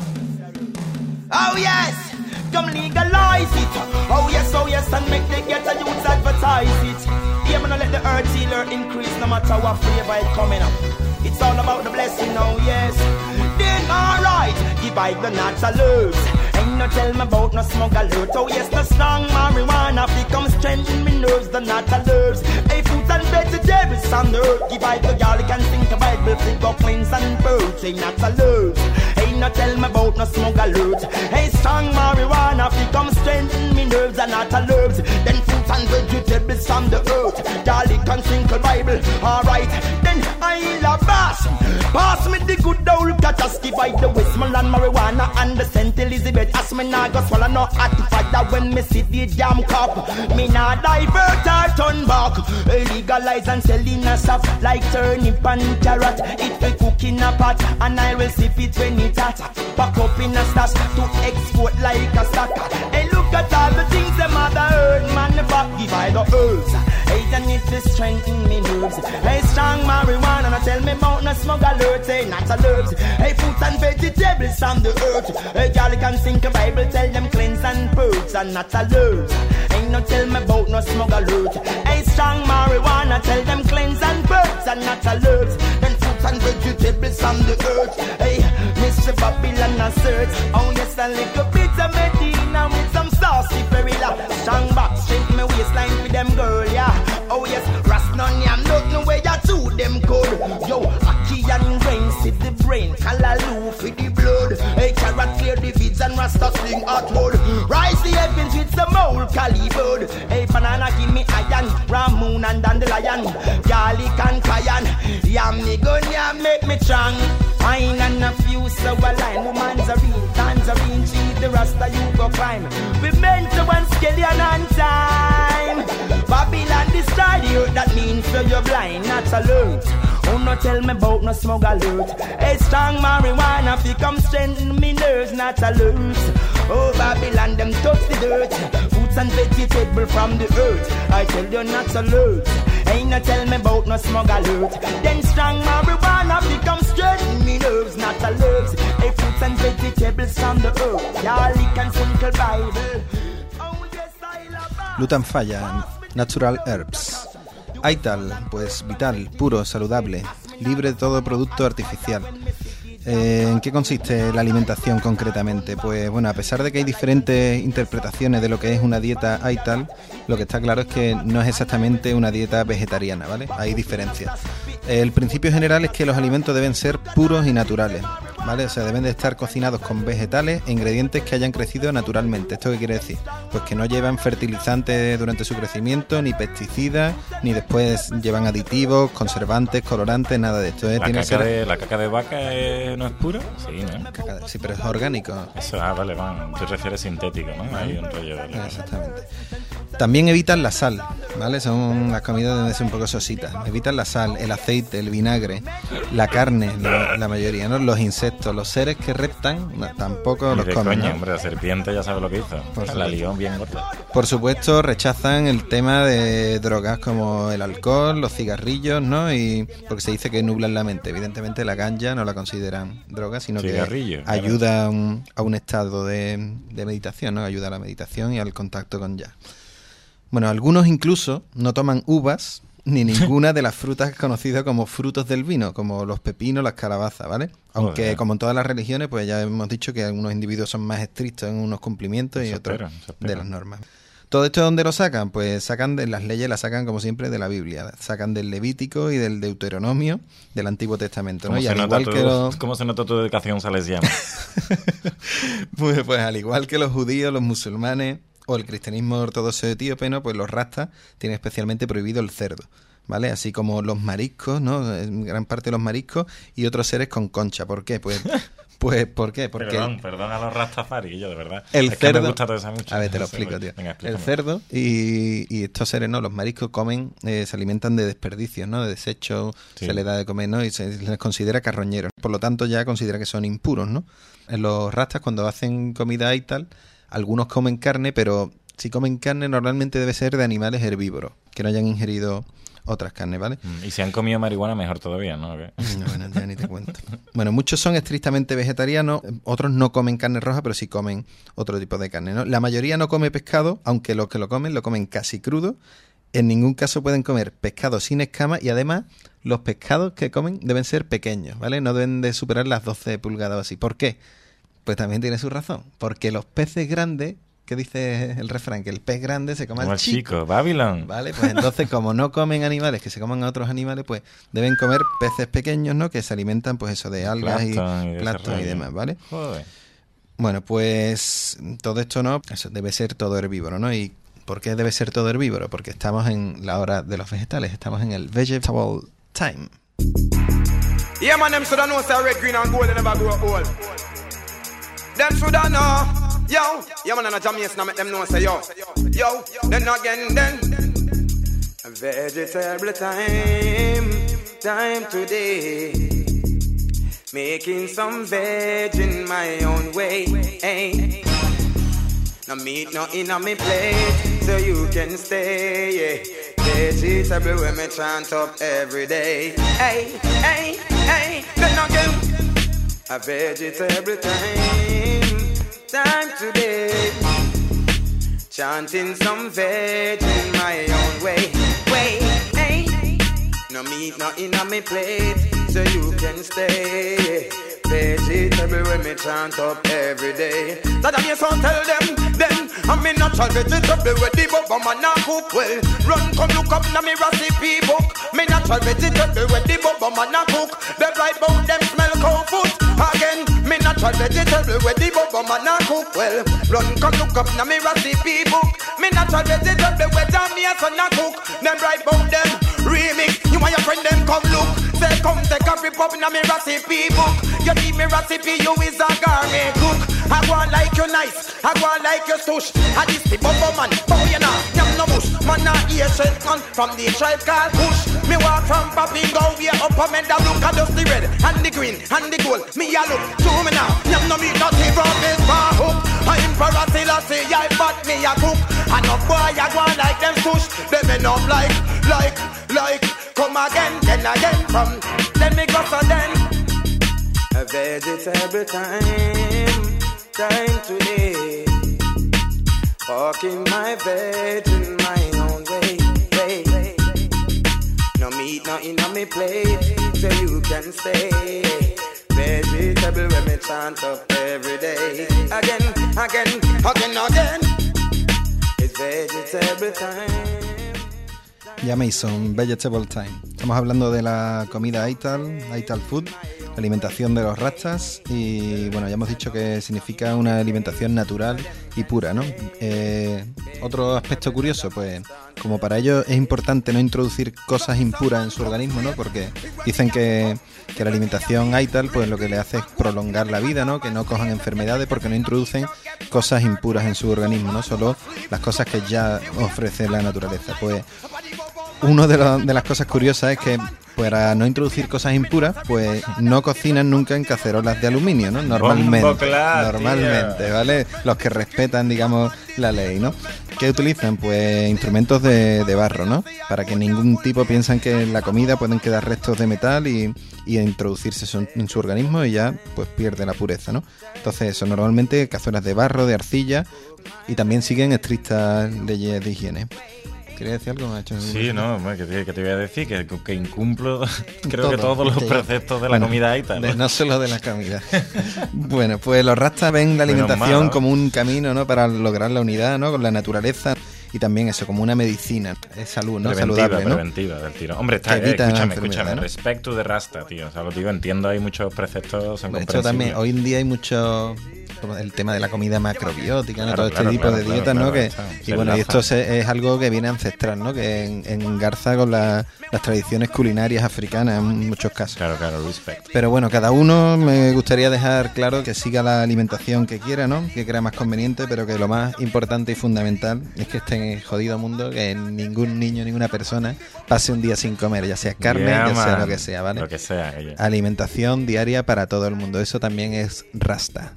Oh yes! Come legalize it. Oh yes, oh yes, and make the get a youth advertise it. Yeah, man, let the earth healer increase no matter what flavor it coming up. It's all about the blessing, oh yes. Then alright, give I the natural herbs. Ain't no tell me about no smoke alert. Oh yes, no strong marijuana become strengthen me nerves, the natural herbs. Hey, fruit and vegetables on the earth. Give I the garlic and think the Bible, pick up wings and birds. Hey, natural herbs. Ain't no tell me about no smoke alert. Hey, strong marijuana become strengthen me nerves, the natural herbs. Then fruit and vegetables from the earth. Garlic and think Bible. Alright, then I'll a pass. Pass me the good old catch. Give I the Westmoreland marijuana and the Saint Elizabeth. As me nah go swallow no hot fire when me see the damn cup. Me nah divert or turn back. Legalize and sell in a shop like turnip and carrot. It will cook in a pot and I will sip it when it's hot. Pack up in a stash to export like a sucker. Hey, look at all the things them other earn man back. Give I the herbs Hey, I need to strengthen me nerves. Hey, strong marijuana, no tell me about no smug alert. Hey, not alerts. Hey, fruit and vegetables from the earth. Hey, girl, you can sing a Bible, tell them cleanse and purge and not alerts. Ain't no tell me about no smug alert. Hey, strong marijuana, tell them cleanse and purge and not alerts. Then fruit and vegetables from the earth. Hey, Mister Babylon a search. Oh yes, a little bit of Medina with some saucy perilla. Strong back, straight me waistline with them girl, yeah. Oh yes, Ras none yam, don't know where you to them cold. Yo, Aki and Rain, sit the brain, Kalaloo for the blood. Hey, carrot clear the vids and Rasta sling hot wood. Rise the heavens with some old Calibud. Hey, banana give me iron, Ramoon and Dandelion. Garlic and cayenne, yam me gun, yam make me strong. Wine and a few sour lime, womanzarine, tangerine, cheese, the Rasta you go climb. We meant to one skeleton on time. Babylon destroy the earth, that means so you're blind, not alert. Oh, no tell me about no smug alert. Hey, strong marijuana, fi come strengthen me nerves, not alert. Oh, Babylon, them touch the dirt. Fruits and vegetables from the earth. I tell you not alert. Ain't no tell me about no smug alert. Then strong marijuana, fi come strengthen me nerves, not alert. Hey, fruits and vegetables from the earth. Y'all can sprinkle Bible. Lutan Fyah, Natural Herbs. Aital, pues vital, puro, saludable, libre de todo producto artificial. Eh, ¿En qué consiste la alimentación concretamente? Pues bueno, a pesar de que hay diferentes interpretaciones de lo que es una dieta Aital, lo que está claro es que no es exactamente una dieta vegetariana, ¿vale? Hay diferencias. El principio general es que los alimentos deben ser puros y naturales, ¿vale? O sea, deben de estar cocinados con vegetales e ingredientes que hayan crecido naturalmente. ¿Esto qué quiere decir? Pues que no llevan fertilizantes durante su crecimiento, ni pesticidas, ni después llevan aditivos, conservantes, colorantes, nada de esto. ¿eh? ¿La, Tiene caca que ser... de, ¿La caca de vaca eh, no es pura? Sí, ¿no? Caca de... Sí, pero es orgánico. Eso, ah, vale, vale. Te refieres sintético, ¿no? Hay un rollo de... Exactamente. También evitan la sal, ¿vale? Son las comidas donde son un poco sositas. Evitan la sal, el aceite, el vinagre, la carne, la, la mayoría, ¿no? Los insectos, los seres que reptan, no, tampoco los comen. Coño, ¿no? hombre, la serpiente ya sabe lo que hizo. Por la lió bien gorda. Por supuesto, rechazan el tema de drogas como el alcohol, los cigarrillos, ¿no? Y porque se dice que nublan la mente. Evidentemente la ganja no la consideran droga, sino Cigarrillo, que ayuda a un, a un estado de, de meditación, ¿no? Ayuda a la meditación y al contacto con ya. Bueno, algunos incluso no toman uvas ni ninguna de las frutas conocidas como frutos del vino, como los pepinos, las calabazas, ¿vale? Aunque, Joder. como en todas las religiones, pues ya hemos dicho que algunos individuos son más estrictos en unos cumplimientos y otros espera, de las normas. ¿Todo esto de dónde lo sacan? Pues sacan de las leyes, las sacan como siempre de la Biblia, sacan del Levítico y del Deuteronomio del Antiguo Testamento, ¿no? ¿Cómo, y se al nota igual tu, que los... ¿Cómo se nota tu educación salesiana? pues, pues al igual que los judíos, los musulmanes o el cristianismo ortodoxo etíope, ¿no? Pues los rastas tienen especialmente prohibido el cerdo, ¿vale? Así como los mariscos, ¿no? En gran parte de los mariscos y otros seres con concha. ¿Por qué? Pues, pues ¿por qué? Porque perdón, el, perdón a los rastafari, yo de verdad. El es cerdo, que me gusta todo eso mucho. A ver, te lo no sé, explico, tío. Venga, el cerdo y, y estos seres, ¿no? Los mariscos comen, eh, se alimentan de desperdicios, ¿no? De desechos, sí. Se les da de comer, ¿no? Y se les considera carroñeros. Por lo tanto, ya considera que son impuros, ¿no? En los rastas, cuando hacen comida y tal, algunos comen carne, pero si comen carne normalmente debe ser de animales herbívoros, que no hayan ingerido otras carnes, ¿vale? Y si han comido marihuana, mejor todavía, ¿no? No, bueno, ya ni te cuento. Bueno, muchos son estrictamente vegetarianos, otros no comen carne roja, pero sí comen otro tipo de carne, ¿no? La mayoría no come pescado, aunque los que lo comen, lo comen casi crudo. En ningún caso pueden comer pescado sin escamas y además los pescados que comen deben ser pequeños, ¿vale? No deben de superar las doce pulgadas o así. ¿Por qué? Pues también tiene su razón. Porque los peces grandes... ¿Qué dice el refrán? Que el pez grande se come al chico. chico. Babylon. Vale, pues entonces como no comen animales que se coman a otros animales, pues deben comer peces pequeños, ¿no? Que se alimentan, pues eso, de algas Plastón, y plancton y demás, ¿vale? Joder. Bueno, pues todo esto, ¿no? Eso debe ser todo herbívoro, ¿no? ¿Y por qué debe ser todo herbívoro? Porque estamos en la hora de los vegetales, estamos en el vegetable time. Yeah, man, them shoulda know say red, green and gold they never grow old. Them shoulda know, yo. Yeah, man, and a Jamaican make them know say yo, yo. Then again, then vegetable time, time today. Making some veg in my own way. Hey. No meat, no in on me plate, so you can stay. Yeah. Vegetable when me chant up every day. Hey, hey, hey, then again. A vegetable time, time today. Chanting some veg in my own way. Way, hey. No meat, no in on me plate, so you can stay. Vegetable when me chant up every day. That I so tell them, them I'm a natural vegetable with the bubble man a cook well. Run come look up na me recipe book. Me natural vegetable with the bubble man a cook. They write about them smell cow foot. Again, me natural vegetable with the bubble man a cook well. Run come look up na me recipe book. Me natural vegetable with the me a son a cook. Them write about them remix. You and your friend them come look. Say come take a rip up na me recipe book. You give me recipe, you is a gourmet cook. I go on like you nice, I go on like you sush. I this the bubble man, bow you now, yam no bush. Man a ear straight man from the tribe called Bush. Me walk from Papi go way up a men that look at just the red and the green and the gold. Me a look to me now, yam no meat nothing from this bar hook. I Emperor Selassie, I but me a cook. And no boy I go on like them sush. Them end up like, like, like. Come again, then again from. Let me go for then. A vegetable time, time today. Walking my veg in my own way, way. No meat, no in on me plate, so you can stay. Vegetable when me chant up every day. Again, again, again, again. It's vegetable time. Jamison, Vegetable Time. Estamos hablando de la comida Aital, Aital Food, la alimentación de los rastas y bueno, ya hemos dicho que significa una alimentación natural y pura, ¿no? Eh, otro aspecto curioso, pues como para ellos es importante no introducir cosas impuras en su organismo, ¿no? Porque dicen que, que la alimentación Aital pues lo que le hace es prolongar la vida, ¿no? Que no cojan enfermedades porque no introducen cosas impuras en su organismo, ¿no? Solo las cosas que ya ofrece la naturaleza. Pues una de, lo, de las cosas curiosas es que para no introducir cosas impuras, pues no cocinan nunca en cacerolas de aluminio, ¿no? Normalmente, Bomboclad, normalmente, tío. ¿vale? Los que respetan, digamos, la ley, ¿no? ¿Qué utilizan? Pues instrumentos de, de barro, ¿no? Para que ningún tipo piensan que en la comida pueden quedar restos de metal y, y introducirse son, en su organismo y ya pues pierde la pureza, ¿no? Entonces eso, normalmente cazuelas de barro, de arcilla y también siguen estrictas leyes de higiene. ¿Querías decir algo, macho? Sí, no, que te, que te voy a decir que, que incumplo creo Todo, que todos los que- preceptos de la bueno, comida Aital, de- ¿no? no solo de la comida. Bueno, pues los rastas ven la Menos alimentación mal, ¿no? como un camino, ¿no? Para lograr la unidad, ¿no? Con la naturaleza y también eso, como una medicina. Es salud, ¿no? Preventiva, Saludable, ¿no? preventiva del tiro. Hombre, está, Que eh, evita escúchame, enfermedades, escúchame. ¿no? Respect to the Rasta, tío. O sea, lo digo, entiendo, hay muchos preceptos, son De hecho, también comprensibles. hoy en día hay mucho como el tema de la comida macrobiótica, ¿no? Claro, Todo este claro, tipo claro, de claro, dietas, claro, ¿no? Que, está. y Se bueno, y enlaza. esto se- es algo que viene ancestral, ¿no? Que en- engarza con la- las tradiciones culinarias africanas en muchos casos. Claro, claro, respect. Pero bueno, cada uno me gustaría dejar claro que siga la alimentación que quiera, ¿no? Que crea más conveniente, pero que lo más importante y fundamental es que esté en el jodido mundo, que ningún niño, ninguna persona pase un día sin comer, ya sea carne, Yeah, ya sea man. lo que sea, ¿vale? Lo que sea, ella. Alimentación diaria para todo el mundo, eso también es rasta.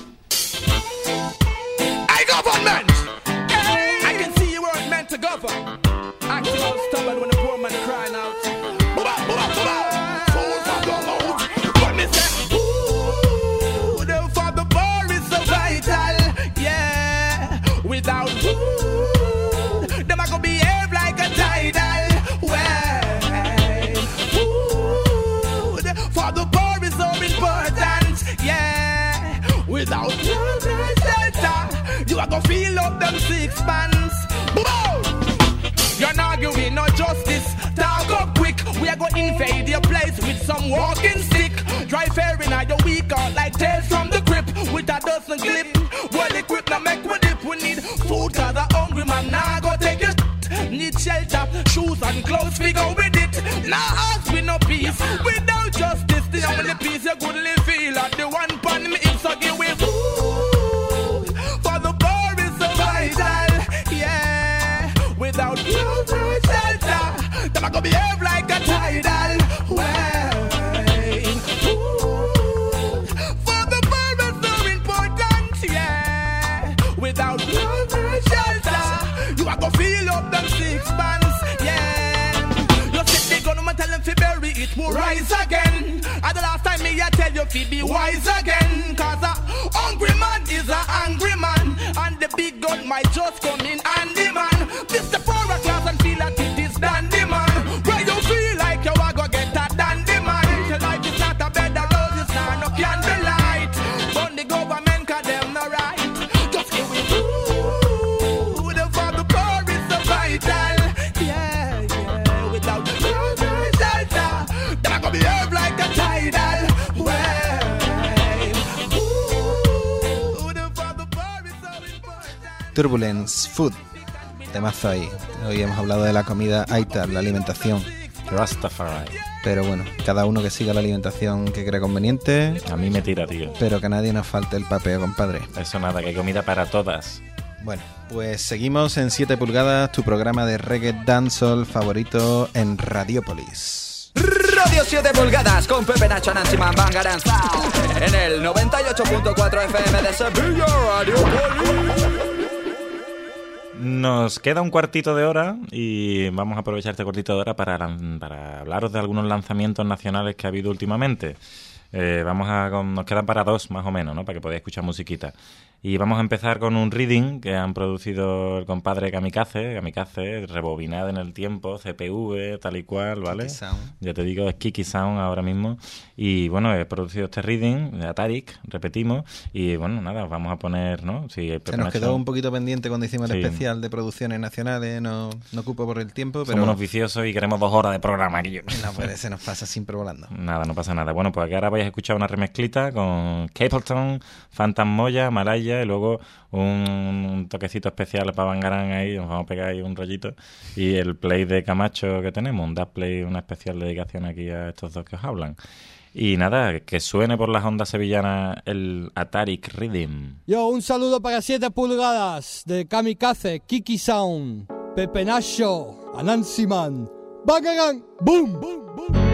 I government. I can see you weren't meant to govern. Acting all stubborn when the poor man crying out. Booba, booba, booba. Food for the mouth. But me say, ooh, the for the poor is so vital. Yeah, without food, them I go behave like a tidal. Well, food for the poor is so important. Yeah, without food, you are gonna feel up them six pants. Boom! You're not arguing no justice. Talk up quick. We are gonna invade your place with some walking stick. Drive fair in your week out like tails from the grip. With a dozen clip. Well equipped now make we dip. We need food cause a hungry man now go take your shit. Need shelter, shoes and clothes. We go with it. Now ask we no peace. Without justice, the only peace you could live feel. At the one pan me if so give we food. For the poor is so vital, yeah. Without clothes or shelter, them a go behave like a tidal wave. Food for the poor is so important, yeah. Without clothes or shelter, you a go feel up them six pants, yeah. it will rise again. And the last time me I tell you to be wise again. Cause a hungry man is a angry man. And the big gun might just come in handy man. This the power class and feel that it is dandy man. Where you feel like you are gonna get a dandy man. Your life is not a bed of roses, not no candlelight. But the government cause them no right. Just give it ooh, the for the poor is so vital. Yeah, yeah, without the shelter, then I gonna behave like a tidal wave. Ooh, the for the poor is so important. Turbulence Food, temazo ahí. Hoy hemos hablado de la comida Aitar, la alimentación Rastafari. Pero bueno, cada uno que siga la alimentación que cree conveniente. A mí me tira, tío. Pero que a nadie nos falte el papeo, compadre. Eso nada, que hay comida para todas. Bueno, pues seguimos en siete pulgadas, tu programa de reggae dancehall favorito en Radiopolis. Radio siete pulgadas con Pepe Nacho, Nancy Man, Bangarang Sound. En el noventa y ocho punto cuatro F M de Sevilla, Radiopolis. Nos queda un cuartito de hora y vamos a aprovechar este cuartito de hora para, para hablaros de algunos lanzamientos nacionales que ha habido últimamente. Eh, vamos a, nos quedan para dos más o menos, ¿no? Para que podáis escuchar musiquita. Y vamos a empezar con un reading que han producido el compadre Kamikaze, Kamikaze, rebobinado en el tiempo, C P V, tal y cual, ¿vale? Kiki Sound. Ya te digo, es Kiki Sound ahora mismo. Y bueno, he producido este reading de Atarik, repetimos. Y bueno, nada, vamos a poner, ¿no? Si Se nos quedó un poquito pendiente cuando hicimos el sí. especial de producciones nacionales, no, no ocupo por el tiempo, pero... Somos unos viciosos y queremos dos horas de programa, tío. No puede, se nos pasa siempre volando. Nada, no pasa nada. Bueno, pues aquí ahora vais a escuchar una remezclita con Capleton, Phantom Moya, Malaya y luego un toquecito especial para Bangarang ahí, nos vamos a pegar ahí un rollito, y el play de Camacho que tenemos, un dub play, una especial dedicación aquí a estos dos que os hablan. Y nada, que suene por las ondas sevillanas el Atarik Rhythm. Yo, un saludo para siete pulgadas de Kamikaze, Kiki Sound, Pepe Nacho, Anansi Man, Bangarang, boom, boom, boom.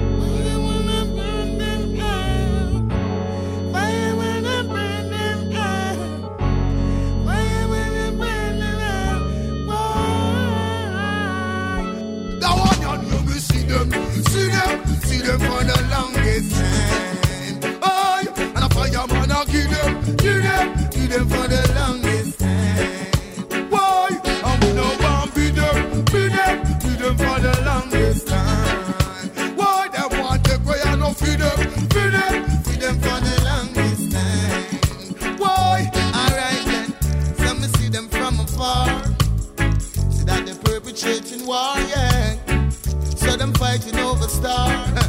See them, see them for the longest time. Oh, and a fireman I give them, give them, give them for the longest time. Why? And we no want be them, be them, be them for the longest time. Why? They want to go and no feed them, feed them, feed them for the longest time. Why? Alright then, so me see them from afar. See that they're perpetrating war, yeah. So them fighting over star.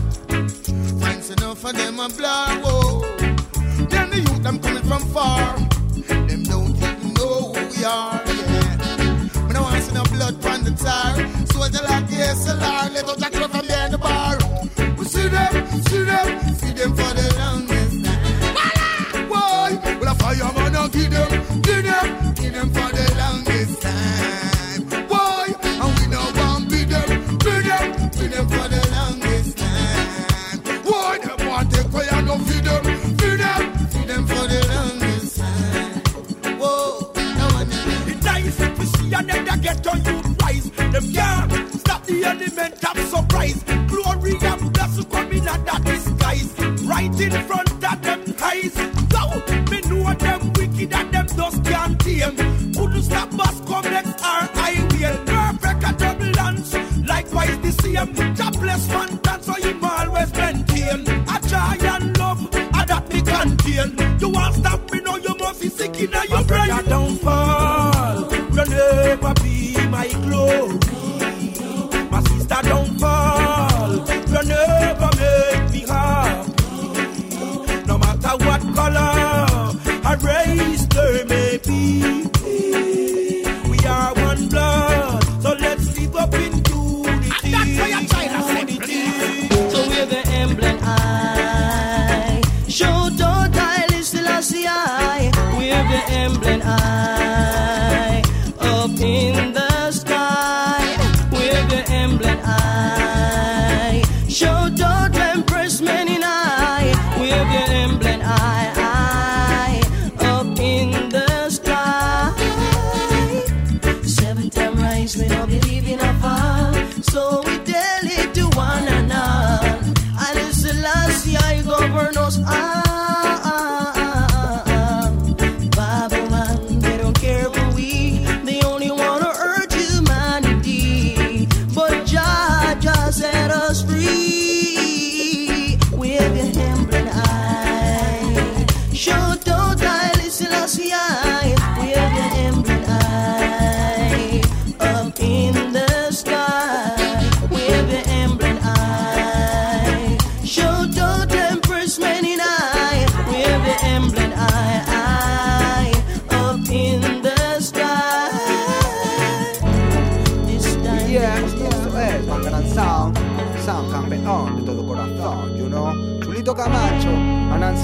Finds enough of them a blur, whoa. Then the youth them coming from far. Them don't even know who we are, yeah. When I want to see no blood from the tar. Soldier like the S L R, let us jack it up from behind the bar. We see them, see them, see them for the longest time. Why? Well a fireman I'll give them, give them, give them for the longest time. Why? And we know one be them, be them, be them for the longest time. Why? Them want to pray and don't feed them, feed them, feed them for the longest time. Whoa, no one knows. It's nice if we see another get on you rise. Them can't stop the element of surprise. Glory and blessing coming at that disguise. Right in front of them eyes. So, me know them wicked and them just can't tame. Couldn't stop us come next our highway. Perfect at turbulence. Likewise the same. Jobless man dance so him always maintain. A joy and love, a that me contain. You won't stop me now, you must be sick in your brain. My brother don't fall, will never be my glory. My sister don't fall, will never make me happy. No matter what color or race there may be, we are one blood, so let's live up in unity. unity. So we're the emblem I show total still I see I. We're the emblem I up in the sky. We're the emblem I show total impress many I. We're the emblem I. I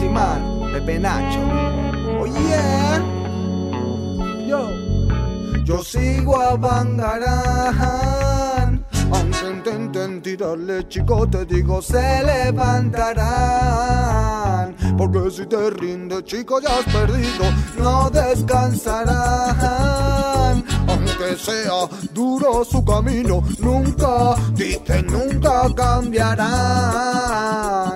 Nancy Man, Pepe Nacho. Oh yeah. Yo. Yo sigo a Bangarán. Aunque intenten tirarle, chico, te digo, se levantarán. Porque si te rindes, chico, ya has perdido, no descansarán. Aunque sea duro su camino, nunca, dicen, nunca cambiarán.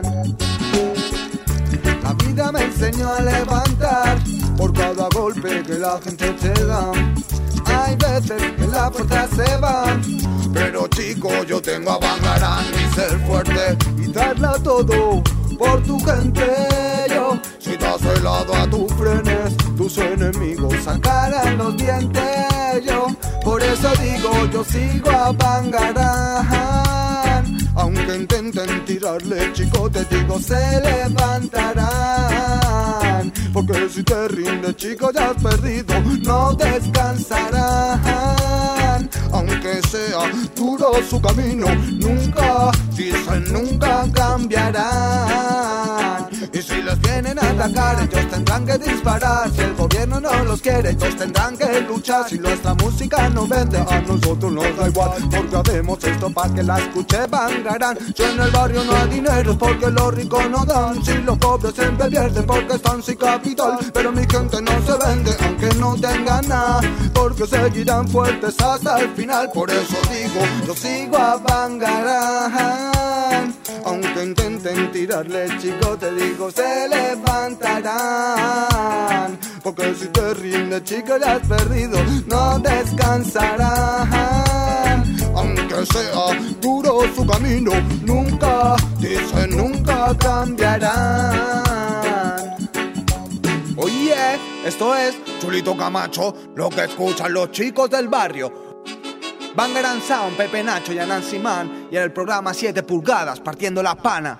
La vida me enseñó a levantar por cada golpe que la gente te da. Hay veces que la fuerza se va, pero chico, yo tengo a Bangarán y ser fuerte y darla todo por tu gente. Yo, si das helado a tus frenes, tus enemigos sacarán los dientes. Yo, por eso digo, yo sigo a Bangarán. Aunque intenten tirarle, chico, te digo, se levantarán. Porque si te rindes, chico, ya has perdido, no descansarán. Aunque sea duro su camino, nunca, dicen, nunca cambiarán. Y si les vienen a atacar, ellos tendrán que disparar. Si el gobierno no los quiere, ellos tendrán que luchar. Si nuestra música no vende, a nosotros nos da igual, porque hacemos esto para que la escuche Bangarán. Si en el barrio no hay dinero es porque los ricos no dan. Si los pobres siempre pierden porque están sin capital. Pero mi gente no se vende aunque no tengan nada, porque seguirán fuertes hasta el final. Por eso digo, yo sigo a Bangarán. Aunque intenten tirarle, chico, te digo, se levantarán. Porque si te rindes, chico, ya has perdido, no descansarán. Aunque sea duro su camino, nunca, dicen, nunca cambiarán. Oye, esto es Chulito Camacho, lo que escuchan los chicos del barrio. Bangarán Sound, Pepe Nacho y Nancy Man, y en el programa siete pulgadas, partiendo la pana.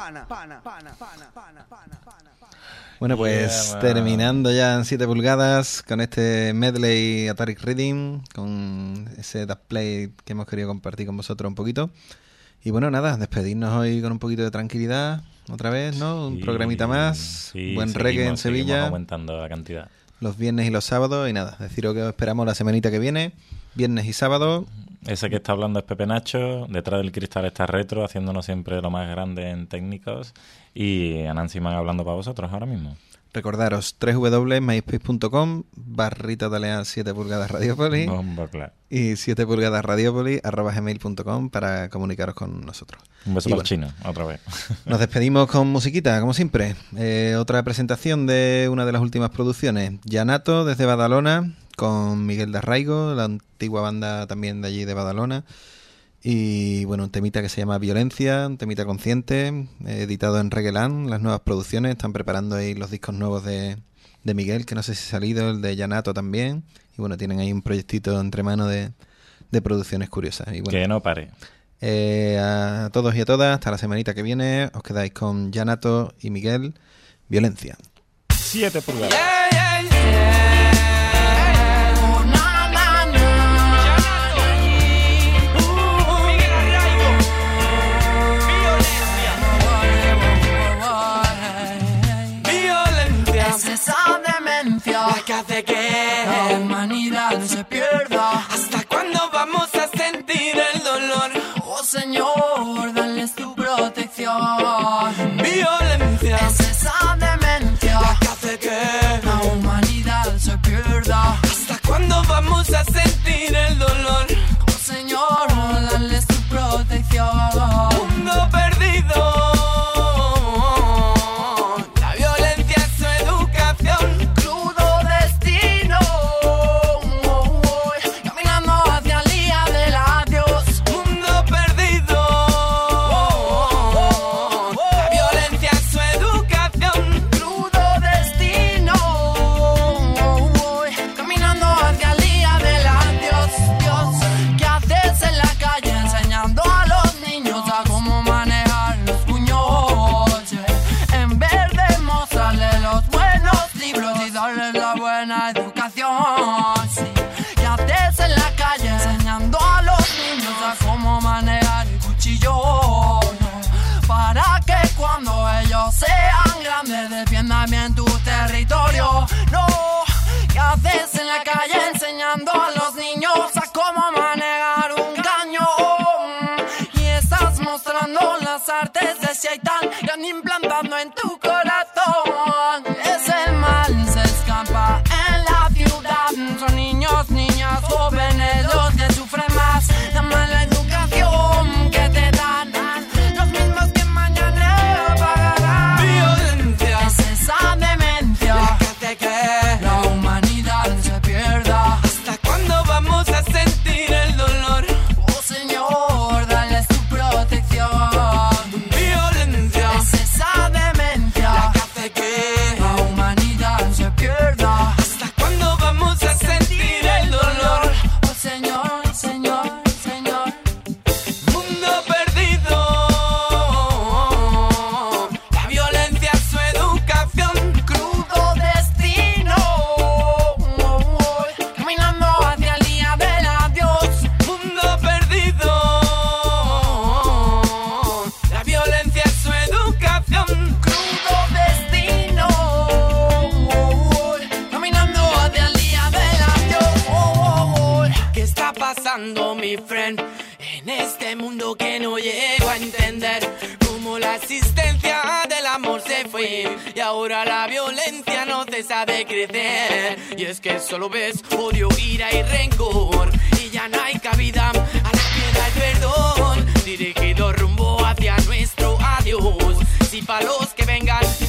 Bueno, pues Yeah, terminando ya en siete pulgadas con este medley Ataric Reading, con ese display que hemos querido compartir con vosotros un poquito. Y bueno, nada, despedirnos hoy con un poquito de tranquilidad, otra vez, ¿no? Un Sí, programita más, sí, buen seguimos, reggae en seguimos Sevilla, aumentando la cantidad. los viernes y los sábados, y nada, deciros que os esperamos la semanita que viene, viernes y sábado. Ese que está hablando es Pepe Nacho, detrás del cristal está Retro, haciéndonos siempre lo más grande en técnicos, y Nancy Man hablando para vosotros ahora mismo. Recordaros doble u doble u doble punto myspace punto com barrita talea siete pulgadas Radiopolis Bomba, claro. y siete pulgadas Radiopolis arroba gmail punto com para comunicaros con nosotros. Un beso Y para bueno, el chino, otra vez. Nos despedimos con musiquita, como siempre. Eh, otra presentación de una de las últimas producciones, Yanato desde Badalona, con Miguel de Arraigo, la antigua banda también de allí de Badalona. Y bueno, un temita que se llama Violencia, un temita consciente, eh, editado en Reggaeland. Las nuevas producciones, están preparando ahí los discos nuevos de, de Miguel, que no sé si ha salido, el de Yanato también. Y bueno, tienen ahí un proyectito entre manos de, de producciones curiosas. Y bueno, Que no pare. eh, a todos y a todas, hasta la semanita que viene, os quedáis con Yanato y Miguel, Violencia. siete pulgadas. Esa demencia la que hace que la humanidad se pierda. ¿Hasta cuándo vamos a sentir el dolor? Oh Señor, dale tu protección. Violencia es esa demencia la que hace que la humanidad se pierda. ¿Hasta cuándo vamos a sentir el dolor? Oh Señor, dale tu protección. Mundo perdido. Violencia es su educación. también en tu territorio. No, ¿qué haces en la calle enseñando a los niños a cómo manejar un cañón? Y estás mostrando las artes de Seitan que han implantado en tu corazón. Es el mal, se escapa en la ciudad. Son niños, niñas, jóvenes los que sufren más. La mala educación que te dan, los mismos que mañana pagarán. Violencia es esa demencia la que hace que la humanidad se pierda. ¿Hasta cuándo vamos a sentir el dolor? Oh Señor, dales tu protección. Violencia es esa demencia la que hace que la humanidad se pierda. ¿Hasta cuándo vamos a sentir el dolor? Oh Señor, Señor, Señor. Mundo perdido. La violencia es su educación. Crudo destino. Caminando hacia el día del adiós. Mundo perdido. La violencia es su educación. Crudo destino. Caminando hacia el día del adiós. ¿Qué está pasando, mi friend? En este mundo que no llego a entender, cómo la existencia del amor se fue y ahora la violencia no cesa de crecer. Y es que solo ves odio, ira y rencor, y ya no hay cabida a la piedad y perdón, dirigido rumbo hacia nuestro adiós. Si pa' los que vengan